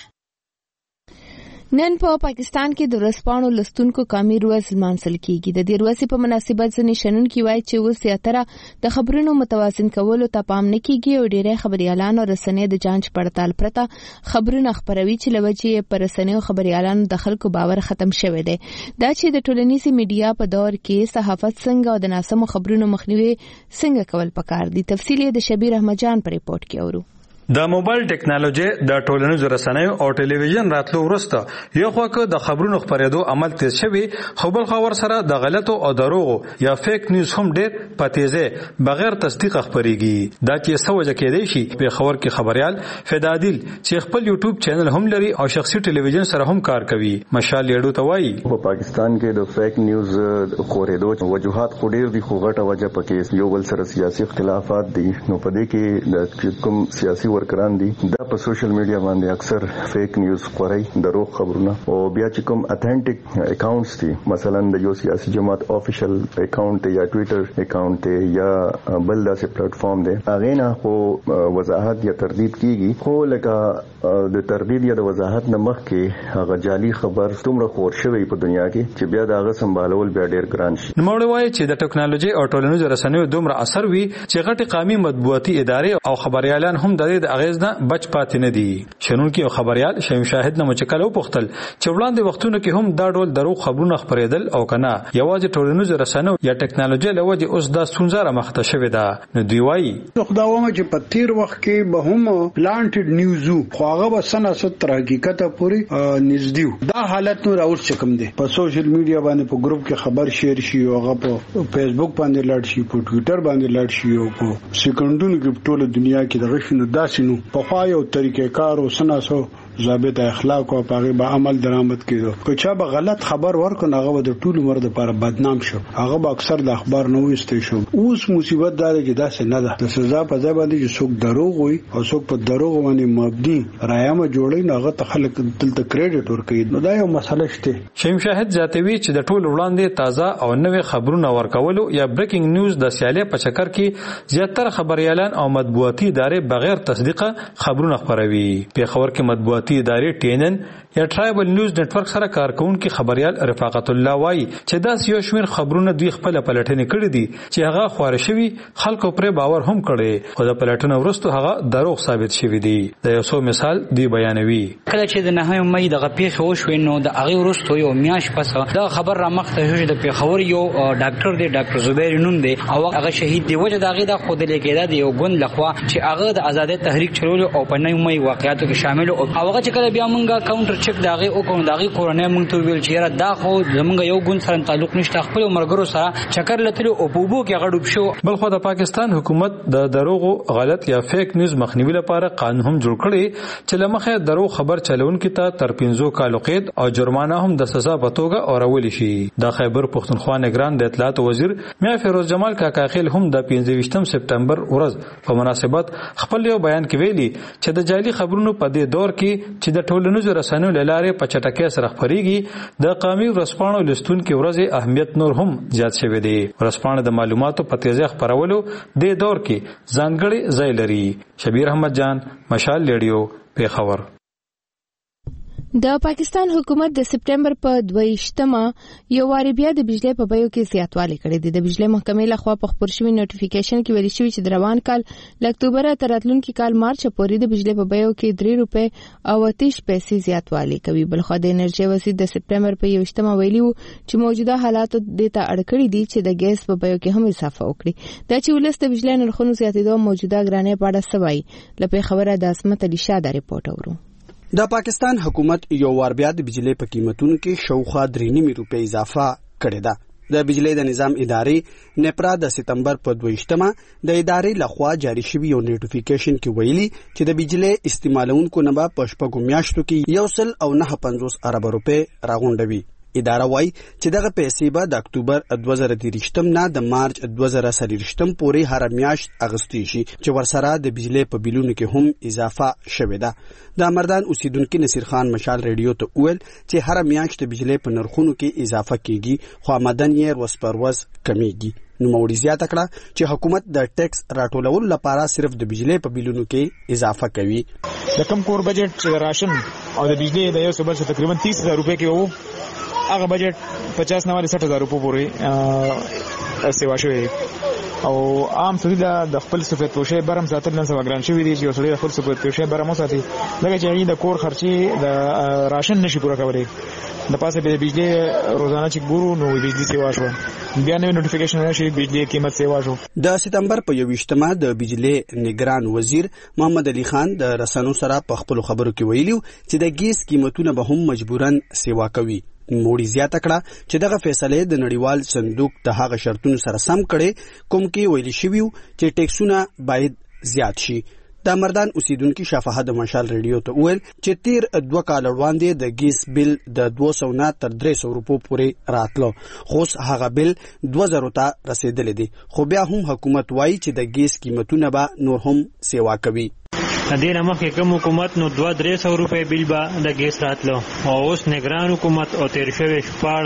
نن په پاکستان کې د ورځپاڼو لوستونکو قومي ورځ لمانځل کیږي. د دې ورځې په مناسبت ځینې شنونکي وایي چې اوس زیاتره د خبرونو متوازن کولو ته پام نه کیږي او ډېری خبريالان او رسنۍ د جانچ پړتال پرته خبرونه خپروي چې لوجې پر رسنۍ او خبريالانو د خلکو باور ختم شوی دی. دا چې د ټولنیزي میډیا په دور کې صحافت څنګه او د ناسمو خبرونو مخنیوي څنګه کول پکار دي. تفصیل یې د شبیر احمد جان پر ریپورت کې اورو. د موبایل ټیکنالوژي د ټولنیزو رسنیو او ټلویزیون راتلو وروسته یو خواکه د خبرونو خپرېدو عمل تیز شوی خو بل خبر سره د غلطو او دروغو یا فیک نیوز هم ډېر په تیزه بغیر تصدیق خپرېږي. دا چې سوجه کېدای شي په خبر کې خبريال فدادل چې خپل یوټیوب چینل هم لري او شخصي ټلویزیون سره هم کار کوي. مشال یړو ته وایي په پاکستان کې د فیک نیوز خورېدو وجوهات خو ډېر دي خو غټه وجه پکې یو بل سره سیاسي اختلافات دي. نو په دې کې د کوم سیاسي ورکران دي دا په سوشل میډیا باندې اکثر فیک نیوز خوري دروغ خبرونه او بیا چې کوم اتھنټیک اکاونټس دي مثلا د یو سیاسي جماعت افیشل اکاونټ یا ټوئیټر اکاونټ یا بل داسې پلیټ فارم دی هغه نه خو وضاحت یا تردید کیږي خو لکه د تردید یا د وضاحت نه مخکې هغه جعلي خبر څومره خور شوی په دنیا کې چې بیا داغه سمبالول بیا ډیر ګران شي. نوموړی وایي چې د ټکنالوژي او ټولنیزو رسنیو دومره اثر وي چې غټي قومي مطبوعاتي ادارې او خبريالان هم د دې اغیز نه بچ پاتې نه دي. شنونکي او خبريال شیم شاهد نه مچکلو پختل چې وړاندې وختونو کې هم دا ډول دروغ خبرونه خبرېدل او کنه یوازې ټولنیزو رسنیو یا ټکنالوژي له وجې اوس دا ستونزه مخته شوې ده. نو دوی وایي خداومه چې په تیر وخت کې به هم پلانټډ نیوزو خو هغه به سناسد تر حقیقت پورې نږدې دا حالت نو راوړ چکم دي په سوشل میډیا باندې په ګروپ کې خبر شیر شي او هغه په فیسبوک باندې لاړ شي په ټوئیټر باندې لاړ شي او په سکندونو کې ټوله دنیا کې د غشنو داسینو په خوا یو طریقې کار او سناسو ضابط اخلاق او پاغي به عمل درآمد کیدو که چا به غلط خبر ورکړ هغه د ټول عمر لپاره بدنام شو هغه به اکثر د اخبار نه وستې شو. اوس مصیبت دا چې دا څه نه ده د سزا په ځای باندې چې څوک دروغ وي او څوک په دروغ باندې مبني رایامه جوړي نه هغه خلک دلته کریډټ ورکړي نو دا یو مسله شته. شیم شاهد ذاتوي چې د ټول وړاندې تازه او نوې خبرونه ورکولو یا بریکینګ نیوز د سیالي په چکر کې زیاتره خبريالان او مطبوعاتي ادارې بغیر تصدیق خبرونه خپروي. په خبر کې مطبوعاتي ادارې TNN یا ټرایبل نیوز نتورک سره کارکونکو خبريال رفاقت الله وایي چې دا یو شمېر خبرونه دوی خپل پلټنې کړې دي چې هغه خواره شوی خلکو پر باور هم کړي خو د پلټنې وروسته هغه دروغ ثابت شوی دی. د یو څو مثال دی بیانوي. کله چې د 9 مې د پیښه وشوې نو د هغه وروسته یو میاش پس دا خبر را مخته شو د پیښور یو ډاکټر دی، ډاکټر زبیر نوم دی او هغه شهید دی. وجه دغه د خود لیکیدا دی یو ګوند لخوا چې هغه د آزادۍ تحریک چلول او په 9 مې واقعیتو کې شامل او هغه چې کله بیا مونږه کاونټر چک دغه او کوم دغه کورونه مونږ ته ویل چې دا خو زمونږ یو ګوند سره تعلق نشته، خپل مرګرو سره چکر لته او بوبو کې غړوب شو. بل خو د پاکستان حکومت د دروغ غلط یا فیک نیوز مخنیوي لپاره قانون هم جوړ کړی چې لمخه دروغ خبر چلونکو ته تر 15 کال قید او جرمانه هم د سزا په توګه اورول شي. د خیبر پختونخوا نگران د اطلاعات وزیر میا فیروز جمال کاکاخیل هم د 15 سپتمبر ورځ په مناسبت خپل یو بیان کې ویلي چې د جعلي خبرونو په دې دور کې چې د ټولنیزو رسنیو لاره په چټکۍ سره خبريږي د قومي ورسپانو لستونکو ورځ اهمیت نور هم زیات شوی دی. ورسپانو د معلوماتو په تیزه خبرولو د دور کې ځانګړي ځای لري. شبیر احمد جان، مشال ریډیو، پیښور. د پاکستان حکومت د سپټمبر په 22مه یو واری بیا د بجلی په بیو کې زیاتوالی کړی دی. د بجلی محکمې لخوا په خبر شوی نوټیفیکیشن کې ویل شوی چې د روان کال ل اکتوبر تر راتلونکي کال مارچ پورې د بجلی په بیو کې 3 روپۍ او 30 پیسې زیاتوالی کوي. بلخو د انرژي وزیر د سپټمبر په 21مه ویلي چې موجوده حالات د ته اړکړې دي چې د ګیس په بیو کې هم اضافه وکړي. دا چې ولست د بجلی نرخونو زیاتېدو موجوده ګرانۍ په اړه سوي لپاره خبره د اسمت علي شاه د ریپورت اورو. د پاکستان حکومت یو وار بیا د بجلی په قیمتونو کې شاوخوا 3.5 روپۍ اضافه کړې ده. د بجلی د نظام ادارې نپرا د سپتمبر په 22مه د ادارې لخوا جاری شوی یو نوټیفیکیشن کې ویلي چې د بجلی استعمالونکو نه په شپږو میاشتو کې 1.950 ارب روپۍ راغونډوي. اداره وايي چې دغه پیسې به د اکتوبر 2023 نه د مارچ 2023 پورې هر میاشت اغستې شي چې ورسره د بجلی په بیلونو کې هم اضافه شوه ده. د مردان اوسیدونکو نصیر خان مشال ریډیو ته ویل چې هر میاشت د بجلی په نرخونو کې اضافه کیږي خو آمدن یې ورځ پر ورځ کمیږي. نو موري زیاته کړه چې حکومت د ټیکس راټولولو لپاره صرف د بجلی په بیلونو کې اضافه کوي. د کم کور بجټ راشن او د بجلی د یو صبر تقریبا 30,000 روپۍ کې وو، هغه بجټ 50-60,000 روپۍ پورې سیوا شوی او عام سړي د خپل سفید پوشي برم ساتل نن سبا ګران شوی دی چې سړي خپل سفید پوشي برم وساتي لکه چې د کور خرچي د راشن نشي پوره کولی. د پاسه به بجلی روزانه چې ګورو نو بجلی سیوا شو، بیا نو نوټیفیکیشن راشي بجلی قیمت سیوا شو. د سپتمبر په 21مه د بجلی نگران وزیر محمد علي خان د رسنیو سره په خپل خبرو کې ویلي چې د ګیس قیمتونه به هم مجبورن سیوا کوي. موړي زیاته کړه چې دغه فیصله د نړیوال صندوق د هغه شرطونو سره سم کړي کوم کې ویل شوی چې ټیکسونه باید زیات شي. د مردان اوسیدونکو شفاهه د مشال ریډیو ته ویل چې تیر 2 کال وړاندې د ګیس بل د 200 نه تر 300 روپو پورې راتلو، خو هغه بل 2000 ته رسیدلی دی. خو بیا هم حکومت وایي چې د ګیس قیمتونه به نور هم سیوا کوي. دې نمخ کوم حکومت نو 200-300 روپۍ بیل به د ګیس راتلو او اوس نگران حکومت او تیر شوی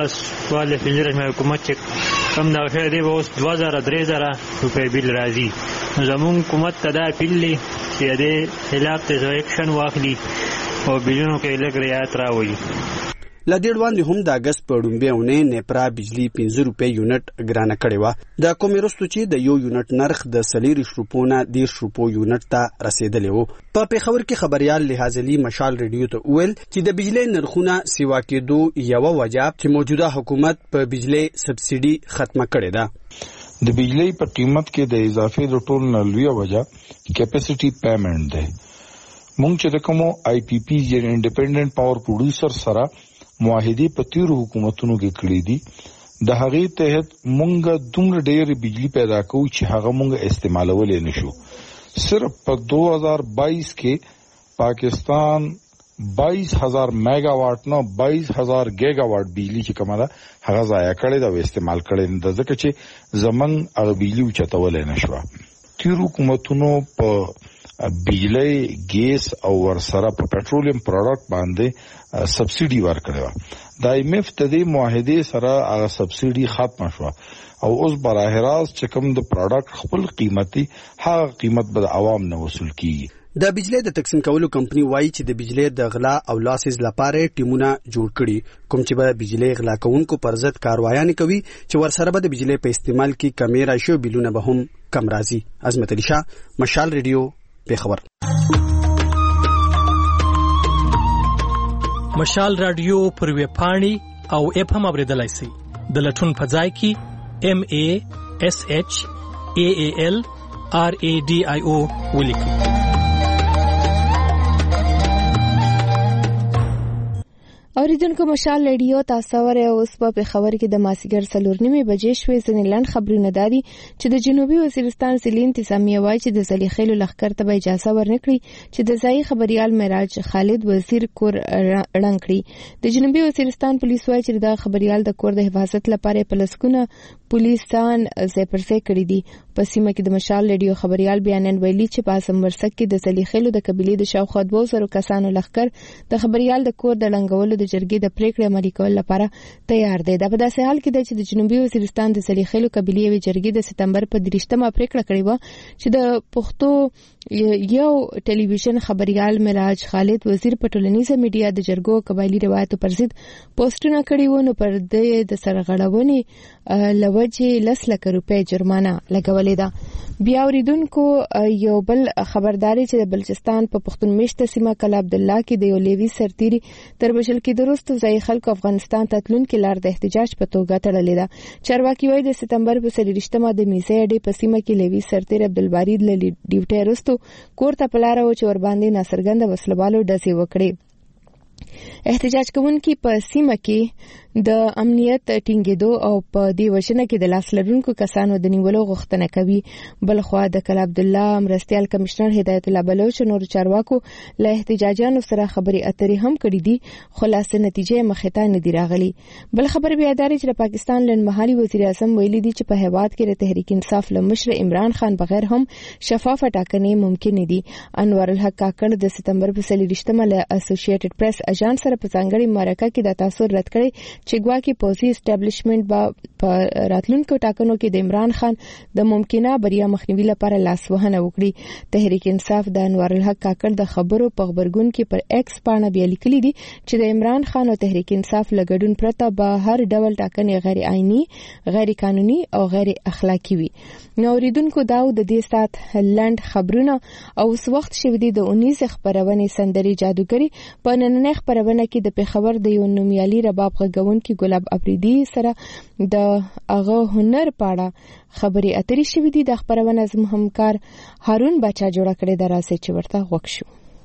14 حکومت چې کم دا شوی دی اوس 2000-3000 روپۍ بیل راځي. زمون حکومت ته دا اپیل دی چې د خلاف ته ایکشن واخلي او بیلونو کې لږ رعایت راوړي. لدې وړاندې هم د اگست په لومبۍ اونۍ نپرا بجلی 15 روپۍ یونټ ګرانه کړې وه. د کومې وروسته چې د یو یونټ نرخ د 40 روپو نه 10 روپو یونټ ته رسیدلی و. په پیښور کې خبريال لحاظ علي مشال ریډیو ته ویل چې د بجلی نرخونه سیوا کېدو یو وجه چې موجوده حکومت په بجلی سبسیډي ختمه کړې ده. د بجلی په قیمت کې د اضافې د ټول نه لویه وجه کیپاسټي پیمنټ ده. مونږ چې د کومو آی پی پی یعنی انډیپندنت پاور پروډوسر سره معاهدې په تیرو حکومتونو کې کړې دي، د هغې تحت مونږ دومره ډېر بجلی پیدا کوو چې هغه مونږ استعمالولی نشو. صرف په 2022 کې پاکستان 22,000 میگا واټ نه 22,000 گیگا واټ بجلی چې کومه ده هغه ضایع کړې ده او استعمال کړې ده، ځکه چې زمونږ هغه بجلی اوچتولی نشوه. تیرو حکومتونو په بجلی ګیس او ورسره په پټرولیم پروډکټ باندې سبسیډي ورکړې وه. د IMF د دې معاهدې سره هغه سبسیډي ختمه شوه او اوس براه راست چې کوم د پروډکټ خپل قیمتي هغه قیمت به د عوام نه وصول کیږي. د بجلی د تقسیم کولو کمپنی وایي چې د بجلی د غلا او لاسز لپاره ټیمونه جوړ کړي کوم چې به بجلی غلا کوونکو پر ضد کاروایان کوي چې ورسره به د بجلی په استعمال کې کمی راشي او بیلونه به هم کم راځي. عظمت علي شاه، مشال ریډیو، پیښور. مشال رادیو پر ویب پاڼې او اپ هم اوریدلای شئ. د لټون په ځای کې MASHAALRADIO ولیکئ. اوریدونکو مشال ریډیو تاسو ورې اوس په خبر کې د ماسیګر 4:30 بجې شوې ځنې لند خبرونه دادي چې د جنوبي وزیرستان ضلع انتظامیه وایي چې د زلیخیلو لښکر ته اجازه ورنکړي چې د ځای خبريال معراج خالد وزیر کور رنګ کړي. د جنوبي وزیرستان پولیس وایي چې د خبريال د کور د حفاظت لپاره پلسکونه پولیسان زپرسه کړی دي. په سیمه کې د مشال ریډیو خبريال بیانن ویلي چې په سمورسک کې د زلیخیلو د قبيله د شاوخوا 200 کسانو لښکر د خبريال د کور د لنګولو د جرګې د پریکړې عملي کول لپاره تیار دی. دا په داسې حال کې دی چې د جنوبي وزیرستان د زلیخیلو قبيله جرګې د سپتمبر په 30مه پریکړه کړې و چې د پښتو یو ټلویزیون خبريال معراج خالد وزیر په ټولنیزه میډیا د جرګو قبایلی روایتو پر ضد پوسټونه کړي و نو پر د سرغړونې لوجه 10 لک روپۍ جرمانه لګولې ده. بیا اوریدونکو یو بل خبرداري چې د بلوچستان په پښتون میشته سیمه کله عبد الله کې د یو لیوي سرتيري تر بشل کې درست ځای خلکو افغانستان ته تلون کې لار د احتجاج په توګه تړلې ده. چارواکي وايي د سپتمبر په 30مه د میزه اډې په سیمه کې لیوي سرتير عبدالباری د ډیوټي رستو کور ته پلاره و چې ور باندې ناصرګند وسلوالو ډزې وکړي. احتجاج کوونکي په سیمه کې د امنیت ټینګېدو او په دې وشنه کې د لاس لرونکو کسانو د نیولو غوښتنه کوي. بلخوا د کلا عبد الله مرستيال کمشنر هدایت الله بلوچ نور چارواکو له احتجاجانو سره خبري اترې هم کړې دي، خلاصه نتیجه مخې ته نه دی راغلي. بل خبر بیا داري چې پاکستان لنمحلي وزیر اعظم ویلي دي چې په هیواد کې د تحریک انصاف له مشر عمران خان بغیر هم شفاف ټاکنې ممکن دي. انور الحق کاکړ د سپتمبر په 30مه له اسوسییټډ پریس اژانس سره په ځانګړي مرکه کې د تاثر رد کړي چې ګواکې پوزي اسټابلیشمنت په راتلونکو ټاکنو کې د عمران خان د ممکنه بریا مخنیوي لپاره لاسوهنه وکړي. تحریک انصاف د انور الحق کاکړ د خبرو په خبرګون کې پر ایکس پاڼه بیا لیکلي دي چې د عمران خان او تحریک انصاف لګډون پرته به هر ډول ټاکنې غیر آئینی، غیر قانوني او غیر اخلاقی وي. نو اوریدونکو دا د دې سات لند خبرونه او اوس وخت شوی دی د 19 خبرونه سندري جادوګری په نننۍ خبرونه کې د پیښور د یو نومیالي رباب غږون کې ګلاب افریدي سره د هغه هنر پاړه خبري اترې شوې دي. د خبرونه زم همکار هارون بچا جوړ کړي دراسه چې ورته وښو.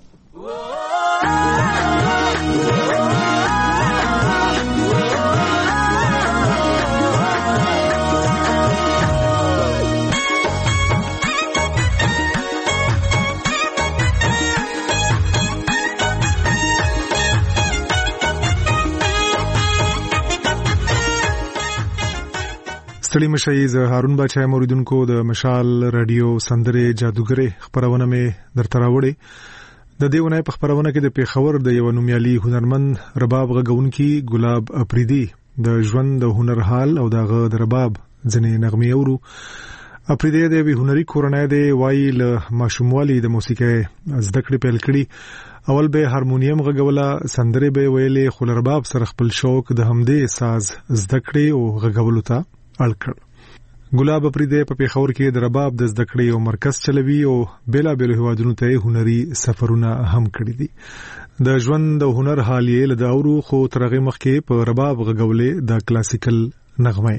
ستړي مشي زه هارون بچا موریدونکو د مشال رادیو سندره جادوګری خبرونه مې درته راوړې. د دې ونې په خبرونه کې د پیښور د یو نومیالي هنرمند رباب غږونکي ګلاب افریدي د ژوند د هنر حال او د رباب ځنې نغمې اورو. افریدي د هنري کورنۍ د وایي له ماشوموالي د موسیقۍ زده کړې پیل کړې. اول به هارمونیم غږوله، سندره به ویلې، خو رباب سره خپل شوق د همدې ساز زده کړې او غږولو ته الکړ. ګلاب افریدي په پیښور کې د رباب د زده کړې او مرکز چلوي او بیلا بیلو هوادونو ته هنري سفرونه هم کړی دي. د ژوند د هنر حال یې له داورو خو ترغه مخکې په رباب غږولې د کلاسیکل نغمه.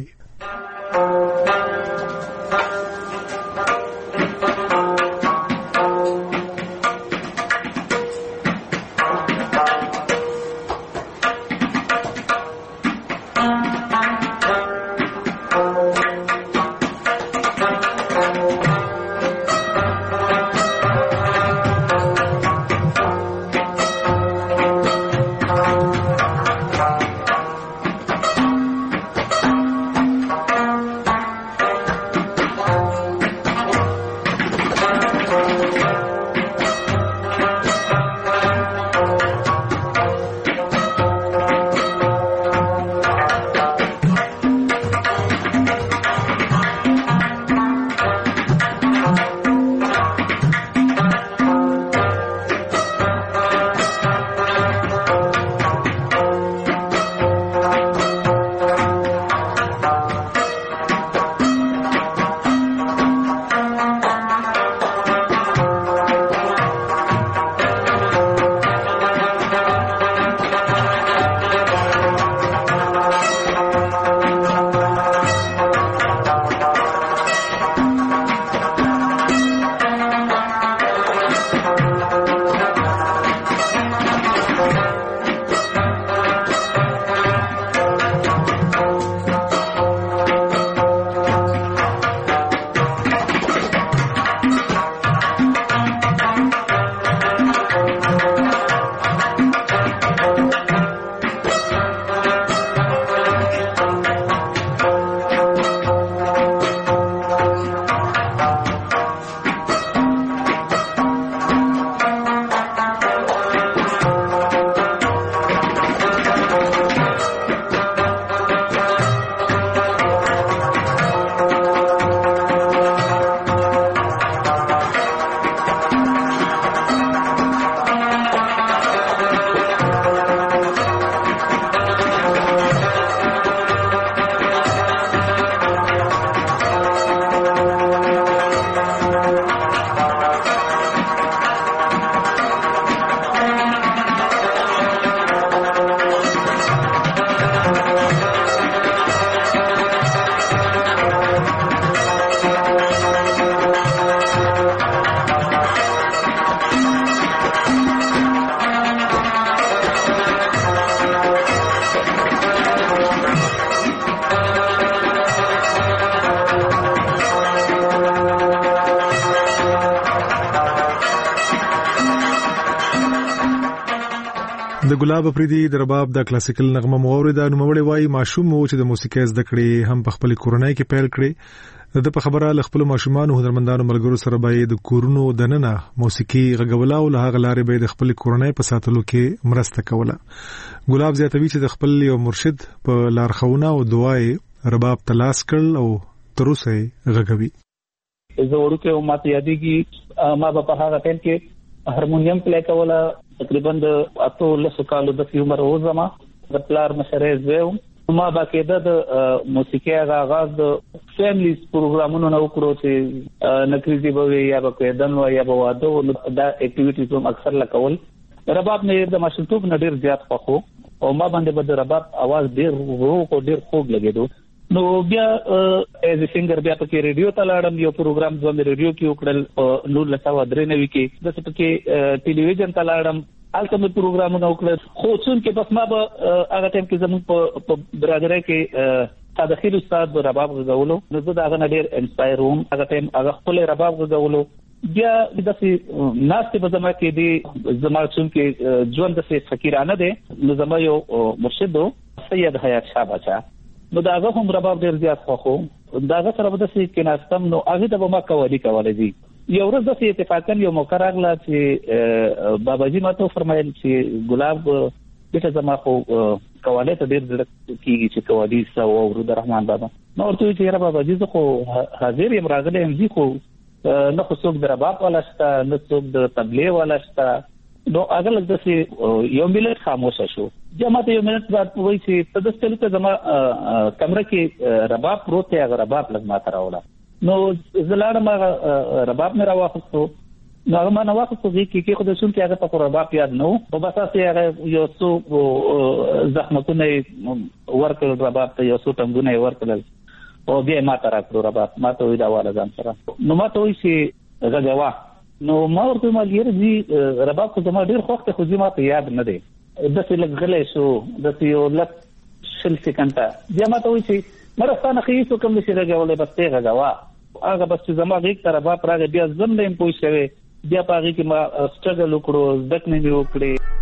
د ګلاب افریدي د رباب د کلاسیکل نغمه موریده نوموړی وایي ماشوم مو چې د موسیقۍ زده کړې هم په خپل کورنۍ کې پیل کړي د په خبره ل خپل ماشومان هنرمندانو ملګرو سره به د کورونو دننه موسیقي غږولا او له هغه لارې به د خپل کورنۍ په ساتلو کې مرسته کوله. ګلاب زیاتوي چې د خپل یو مرشد په لارښوونه او دعای رباب تلاش کړل او تر اوسه غږوي. زه ورکه ماته یادېږي ما په هغه ټیم کې هارمونیم پلی کوله تقریبا د 18 کالو د عمر وزما د پلار مشرې زو ما باقاعده د موسیقي آغاز د فیملی پروګرامونو نو کړو چې نکریزي به یا به دن یا به واده دا اکټیویټیز هم اکثر لکول. رباب نه د ماشومتوب نه ډیر زیات خوښو او ما باندې به د رباب आवाज ډیر روغ او ډیر خوږ لګیدو. نو بیا ایز ا سنگر بیا په ریډیو ته لاړم یو پروګرام ځوند ریډیو کې وکړل نور لته ودرنوي کې د څه کې ټلویزیون ته لاړم الکم پروګرامونه وکړل خو څون کې بس ما به هغه ټیم کې زموږ په برادرۍ کې تدخیر استاد رباب غوولو نو زه دا غن ډیر انسپایر وم هغه ټیم هغه خپل رباب غوولو بیا د څه ناستې په زما کې دی زما څون کې ژوند د څه فقیرانه دی نو زما یو مرشد سید حیات شاه بچا نو داغه هم رباب ډیر زیات خوښو داغه سره به د څه کې ناستم نو هغه د ما کولای دي یو ورځ د اتفاقا یو موقع راغله چې باباجي ماته فرمایل چې ګلاب دته زما خو کولای ته ډیر کیږي چې کولای سو او ورود رحمان بابا نو ورته چې را باباجي زه خو حاضر یم راغلی ام زی خو نه خو څوک د رباب والا شته نه څوک د تبلیغ والا شته نو هغه لږ یو ملت خاموش شو جماعت یو منټ بعد وایي چې تدستل ته زما کمره کې رباب پروت دی هغه رباب لږ ماته راوړه نو زلاړه ما رباب نه راوخستو نو هغه ما نه واخستو کې خو د شون کې هغه په رباب یاد نو په باساسي هغه یو څو زحمتونه ورکړل رباب ته یو څو ټنګونه ورکړل او بیا ما ته راکړو رباب ما ته وی دا والا ځان سره نو ما ته وی چې غږوا نو ما ورته مالګر دي رباب خو زما ډیر خوښ ته خو زما ته یاد نه دی د څه لګلې شو د څه یو لک شل سکندې بیا ما ته وی چې مرستانه خېسو کوم چې راغولې بس ته غوا هغه بس زما غیږ تر رباب راغی بیا زم نه پوي شوی بیا پاره کې ما سټرګل وکړو ځکه نه وکړې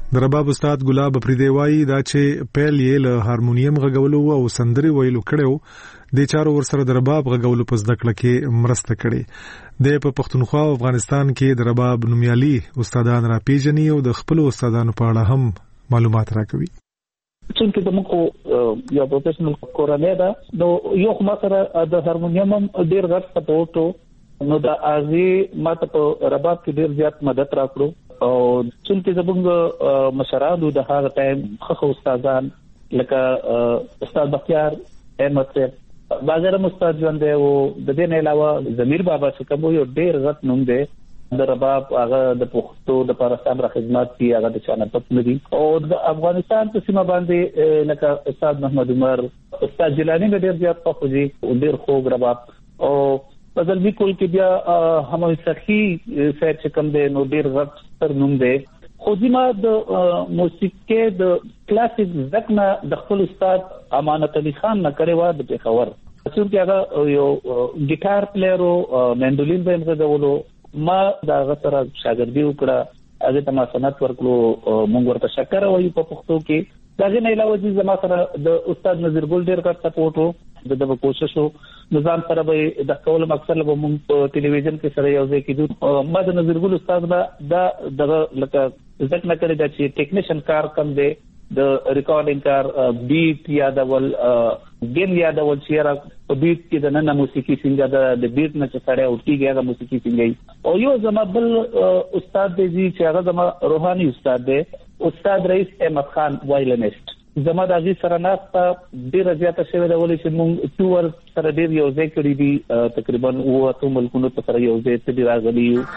د رباب استاد ګلاب افریدی وایي دا چې پیل یې له هارمونیم غږولو او سندري ویلو کړو د چارو ورسره د رباب غږولو په زده کړه کې مرسته کړې د په پښتونخوا او افغانستان کې د رباب نومیالي استادان را پیژني او د خپل استادانو په اړه هم معلومات راکوي. چې د موږ یو پروفیشنل کورنۍ ده نو یو خمسره د هارمونیم ډیر غټ سپورټ نو د ازي ماته په رباب کې ډیر زیات مدد راکړو او چې زموږ مشرانو د هغه ټایم خو استادان لکه استاد بختیار احمد صاحب بازار استاد ژوند دی او د دې نه علاوه ضمیر بابا چې کوم یو ډیر غټ نوم دی د رباب هغه د پښتو د پاکستان را خدمات کی هغه د چانه پت ندي او د افغانستان په سیمه باندې لکه استاد محمد عمر استاد جیلانی ډیر زیات خوږي او ډیر خوږ رباب او بدل کول کې بیا هم سخی سره چې کوم دی نو ډیر غټ تر نوم دی خو ځما د موسیقي د کلاسیک زکنا د خپل استاد امانت علي خان نه کړی و د پیښور چې هغه یو ګیټار پلیئر او مندولین به غوړو ما دا غتره شاګردي وکړه هغه ته ما سنت ورکړو مونږ ورته شکر وایو په پښتو کې دا نه علاوه چې زما سره د استاد نذیر ګل ډیر کار سپورټ د کوشش نظام سره به د کول مقصد له مونږ په ټلویزیون کې سره یو ځای کېدو ما د نذیر ګل استاد دا لکه ځکه نه کړی دا چې ټیکنیشن کار کم دی د ریکارډینګ کار بیټ یا د ګیم یا د ولچیرا په بیټ کې د نن موسیقي څنګه د بیټ نه چې سره اوټیږي هغه موسیقي څنګه او یو زما بل استاد دی چې هغه زما روحاني استاد دی استاد رئیس احمد خان وایلنست زما د عزیز سره ناستا ډیر زیاته شوی د ولې چې موږ ټور سره ډیر یو ځای کړی دي تقریبا اوه ملکونو ته سره یو ځای ته راغلي یو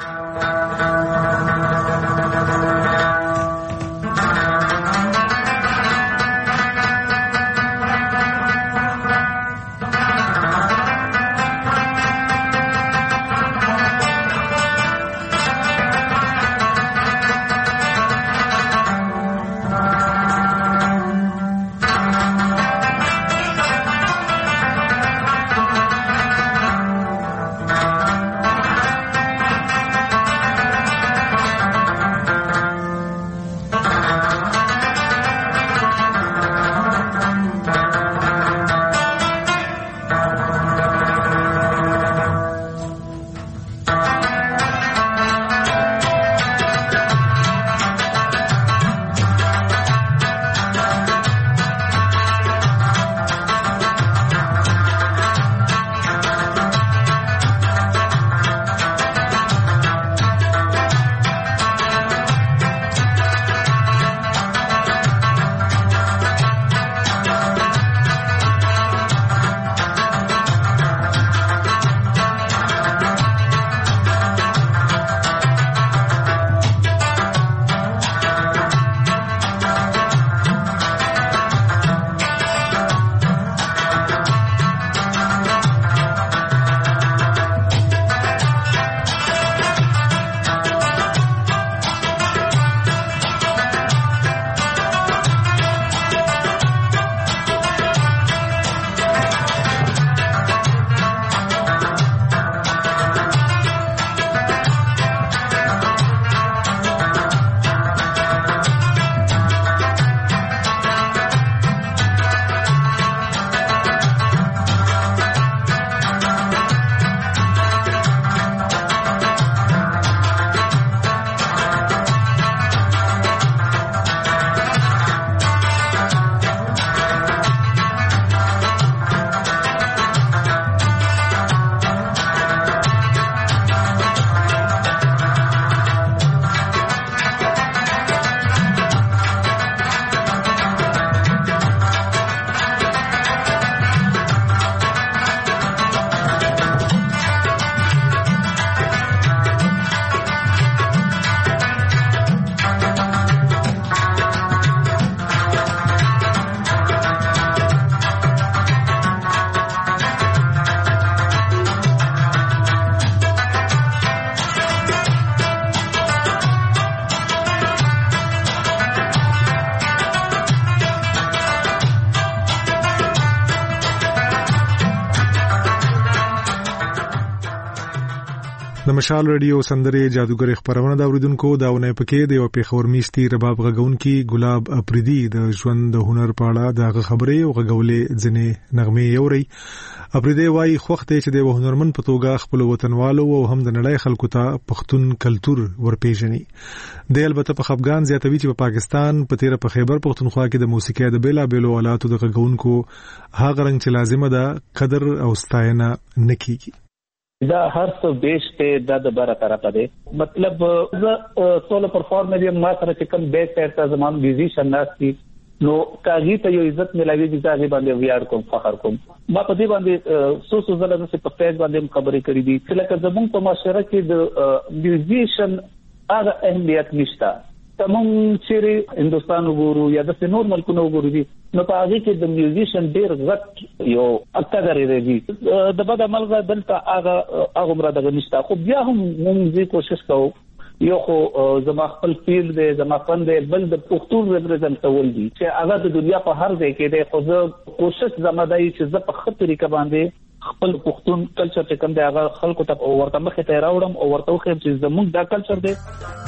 د مشال رادیو سندره جادوګر خبرونه دا اوریدونکو داونه پکې د یو پیښور میشتي رباب غږونکي ګلاب اپریدي د ژوند د هنر په اړه د خبرې او غږولې ځنې نغمه یوري اپریدي وايي خوخته چې د هنرمن په توګه خپل وطنوالو او هم د نړۍ خلکو ته پښتون کلچر ورپېژني د البته په خفګان زیاتوي چې په پاکستان په تیر په خیبر پښتونخوا کې د موسیقي د بیلا بیلو آلاتو د غږونکو هغه رنګ چې لازمه ده قدر او ستاینه نکېږي دا هر څه بیسته د بره طرفه دی مطلب سولو پرفارمر یم ما سره چې کوم بیس ته زمام میوزیشن ناشتي نو کاږي ته یو عزت ملایوي چې هغه باندې ویاړ کوم فخر کوم ما په دې باندې سو زله د په فیس باندې خبرې کړې دي چې لکه زمونږ په معاشره کې د میوزیشن هغه اهمیت نشته تمام چې هندستان وګورو یا د نور ملکونو وګورو دي نو په هغه کې د میوزیشن ډېر غټ یو اکثر لري د بد عملغه دلته هغه مراد نشته خو بیا هم موږ کوشش کوو یو خو زما خپل فیلډ دی زما فن دی بل د پښتون ریپرزنټ کول دي چې هغه د دنیا په هر ځای کې دی خو زه کوشش زما دی چې زه په خپل طریقه باندې خپل پښتون کلچر چې کوم دی هغه خلکو ته ورته مخې ته راوړم او ورته وښیم چې زموږ دا کلچر دی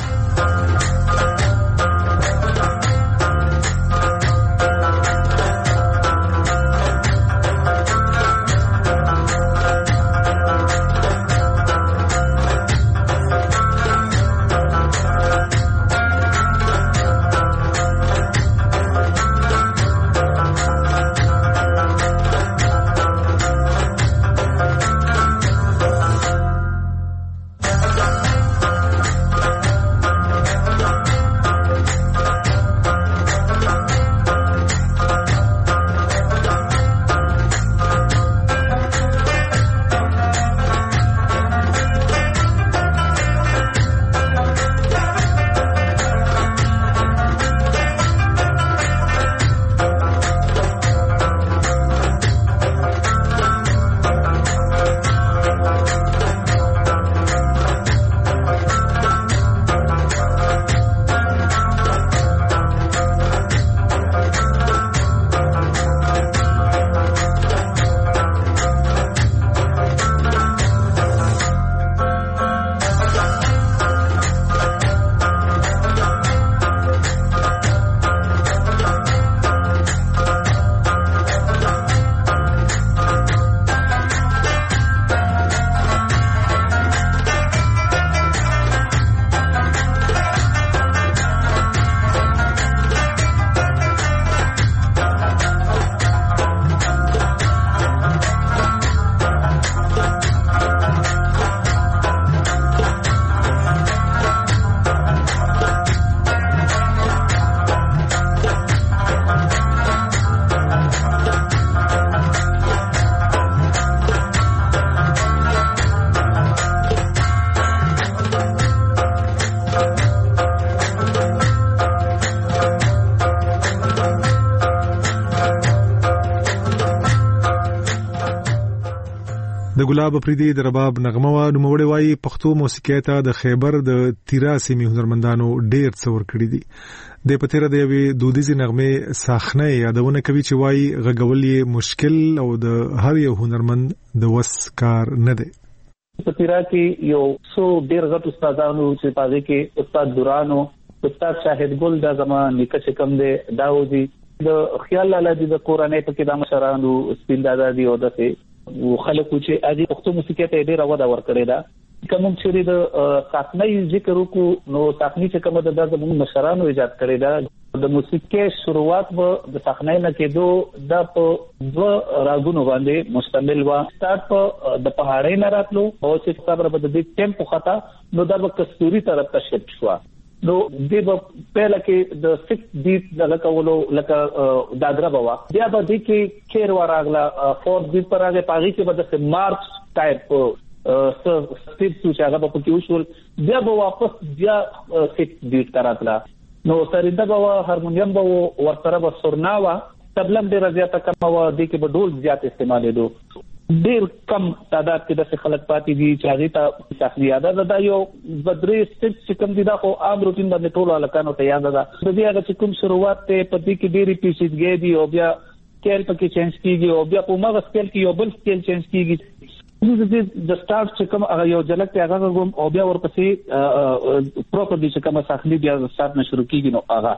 د ګلاب اپریدي د رباب نغمه وا نوموړی وايي پښتو موسیقي ته د خیبر د تیرا سیمې هنرمندانو ډېر څه ورکړي دي د پتیره د یوې دودیزې نغمه ساخنه یادونه کوي چې وايي غږول یې مشکل او د هر یو هنرمند د وس کار نه دی پتیرا کې یو څو ډېر غټ استادانو چې پاره کې استاد دورانو استاد شاهد ګل د زمان نکښ کم دی داودي د خیال لاله د قرآنی په کې د مشرانو سپین دادا دی او دته خلکو چې اږي پښتو موسیقي ته ډېر وده ورکړې ده کوم چې د ساکنۍ ذکر وکړو نو ساکنۍ چې کومه د زموږ مشرانو ایجاد کړې ده د موسیقي شروعات به د ساکنۍ نه کېدو د په دو راګونو باندې مشتمل و سٹارټ په د پهاړې نه راتلو او چې صبر به د دې ټیمپو خطا نو د کستوري طرف ته شفت شو نو د پهلا کې د 6 بیت دغه کولو لکه دادره بوا بیا به د کې خیر وراغلا 4 بیت پر هغه پاغي کې به د مارچ ټایپ سټیپ چې هغه په کې وشول بیا به واپس بیا 6 بیت تراتلا نو سرنده بوا هارمونیم به ورسره به سورناوا تبلم ډیر زیاته کم و د کې به ډول زیات استعمالېدو ډیر کم تعداد کې د خلک پاتې دي چې هغه ته تخلیه یاد ده یو بدري سټیپ چې کوم دي دا خو عام روټین باندې ټول الکانو ته یاد ده د دې هغه چې کوم شروعات ته پدې کې ډېری پیچیدګي دي او بیا سکیل پکې چینج کیږي او بیا په ماغه سکیل کې یو بل سکیل چینج کیږي د سٹارټ چې کوم هغه یو جلک ته هغه کوم او بیا ورپسې پروپرلی چې کومه ساخلی بیا سٹارټ نه شروع کیږي نو هغه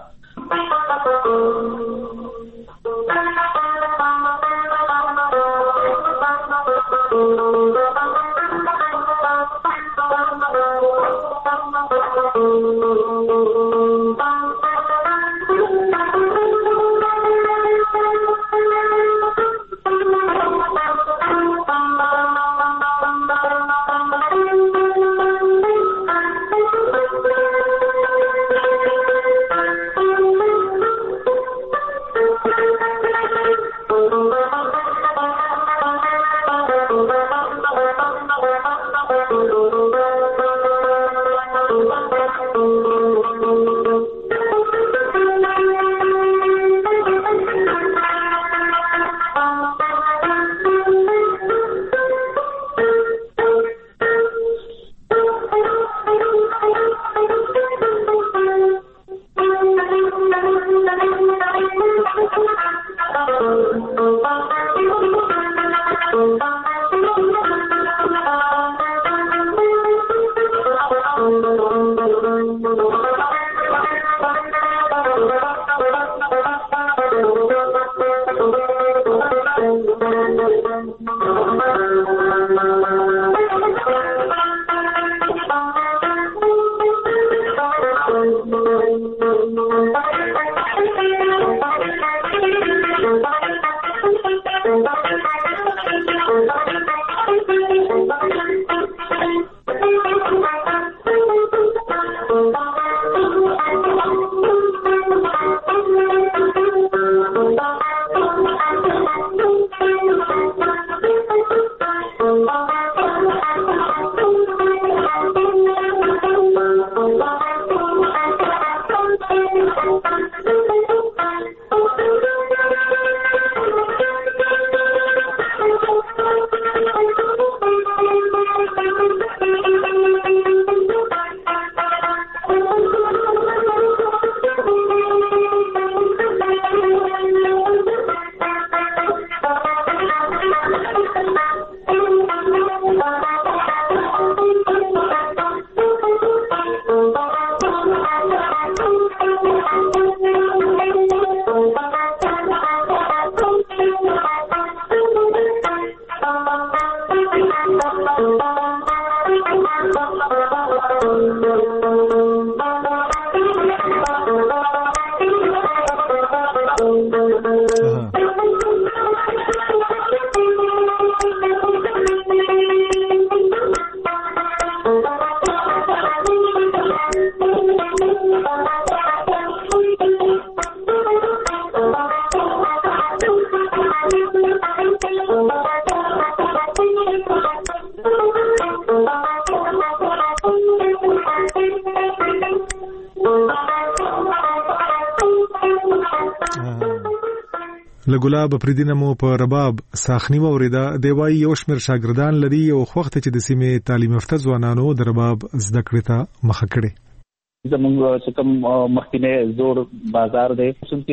لګلاب پردینمو په رباب ساخنی وریدا دیوای یو شمیر شاګردان لري او وخت چې د سیمې تعلیم یافته ځوانانو د رباب زده کړې ته مخه کړي زموږ چې کوم مخکینه زور بازار دی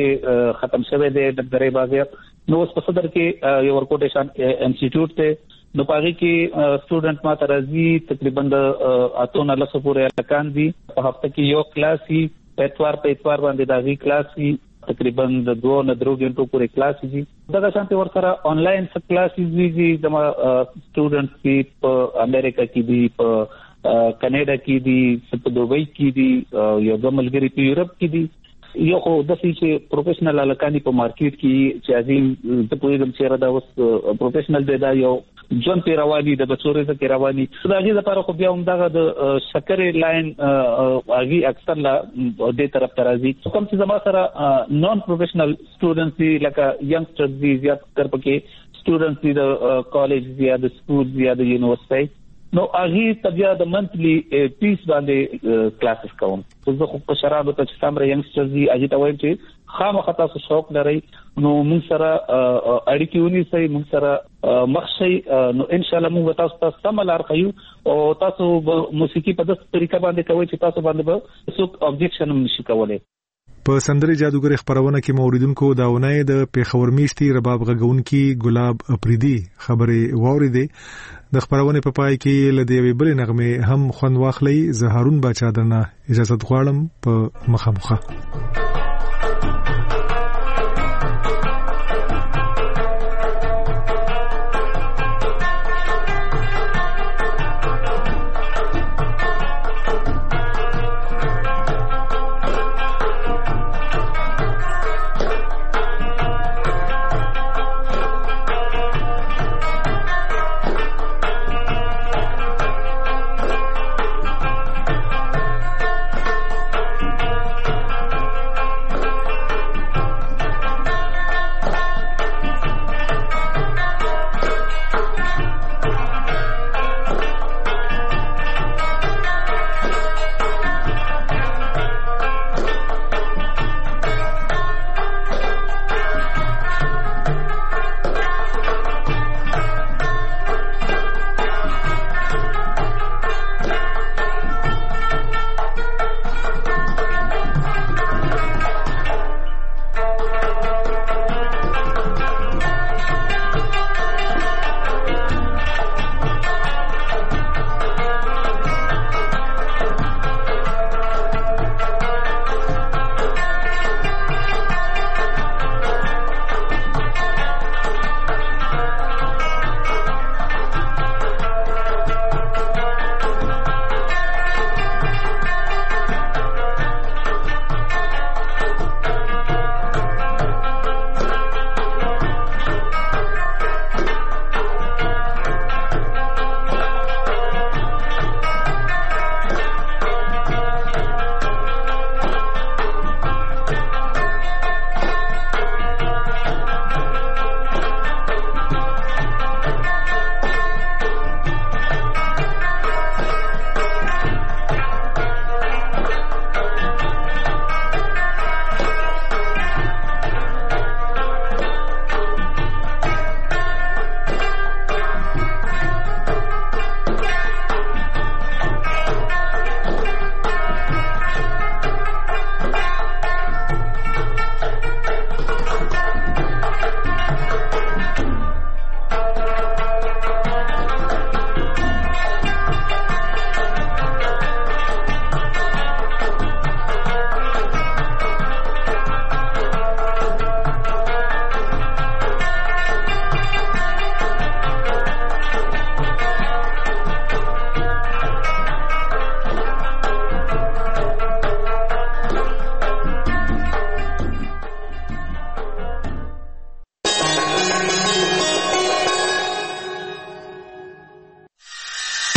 چې ختم شوه دی د درې بازار نو اوس په صدر کې یو ورکوټیشن انسټیټیوټ ته نو پاره کې سټوډنټ ما ترازی تقریبا د اتون لسو پورې لکان دي په هفته کې یو کلاس وي په اتوار باندې داغي کلاس وي تقریبا د 2 نه 3 غنټو پورې کلاس دي دا شانتي ورسره آنلاین څه کلاسز دي د سټوډنټس کې په امریکا کې دي په کینیډا کې دي په دوبۍ کې دي یو د ملګری په یورپ کې دي یو خو د چې پروفیشنل الکانی په مارکیټ کې چې ازین د پوهیږم چې را دا اوس پروفیشنل دی دا یو جون پیروانی د بچورې څخه رواني سوداګي لپاره خو بیا هم دا د شکرې لاین اغي اکثر لا د طرف ترازی کوم چې زما سره نون پروفیشنل سټوډنټس دي لکه ینګسټرز دي زیات تر پکې سټوډنټس دي د کالج یا د سکول یا د یونیورسيټي نو اغي تبیا د منثلی پیس باندې کلاسز کوم زه خو په شرابه ته څامره ینګسټرز دي اجي ته وایم چې خامخا تاسو شوق لرئ نو موږ سره اړیکې ونیسئ موږ سره مخشي نو ان شاء الله موږ تاسو ته سملار خيو او تاسو موسیقي په داسې طریقه باندې کوي چې تاسو باندې به څوک ابجیکشن نشي کولای په سندرې جادوګر خبرونه کې موریدونکو دا ونې د پیښور میشتي رباب غږونکي ګلاب اپریدي خبرې واوریدې. د خبرونه په پای کې لدی وی بل نغمه هم خوند واخلي. زه هارون بچا درنه اجازه غواړم په مخامخه.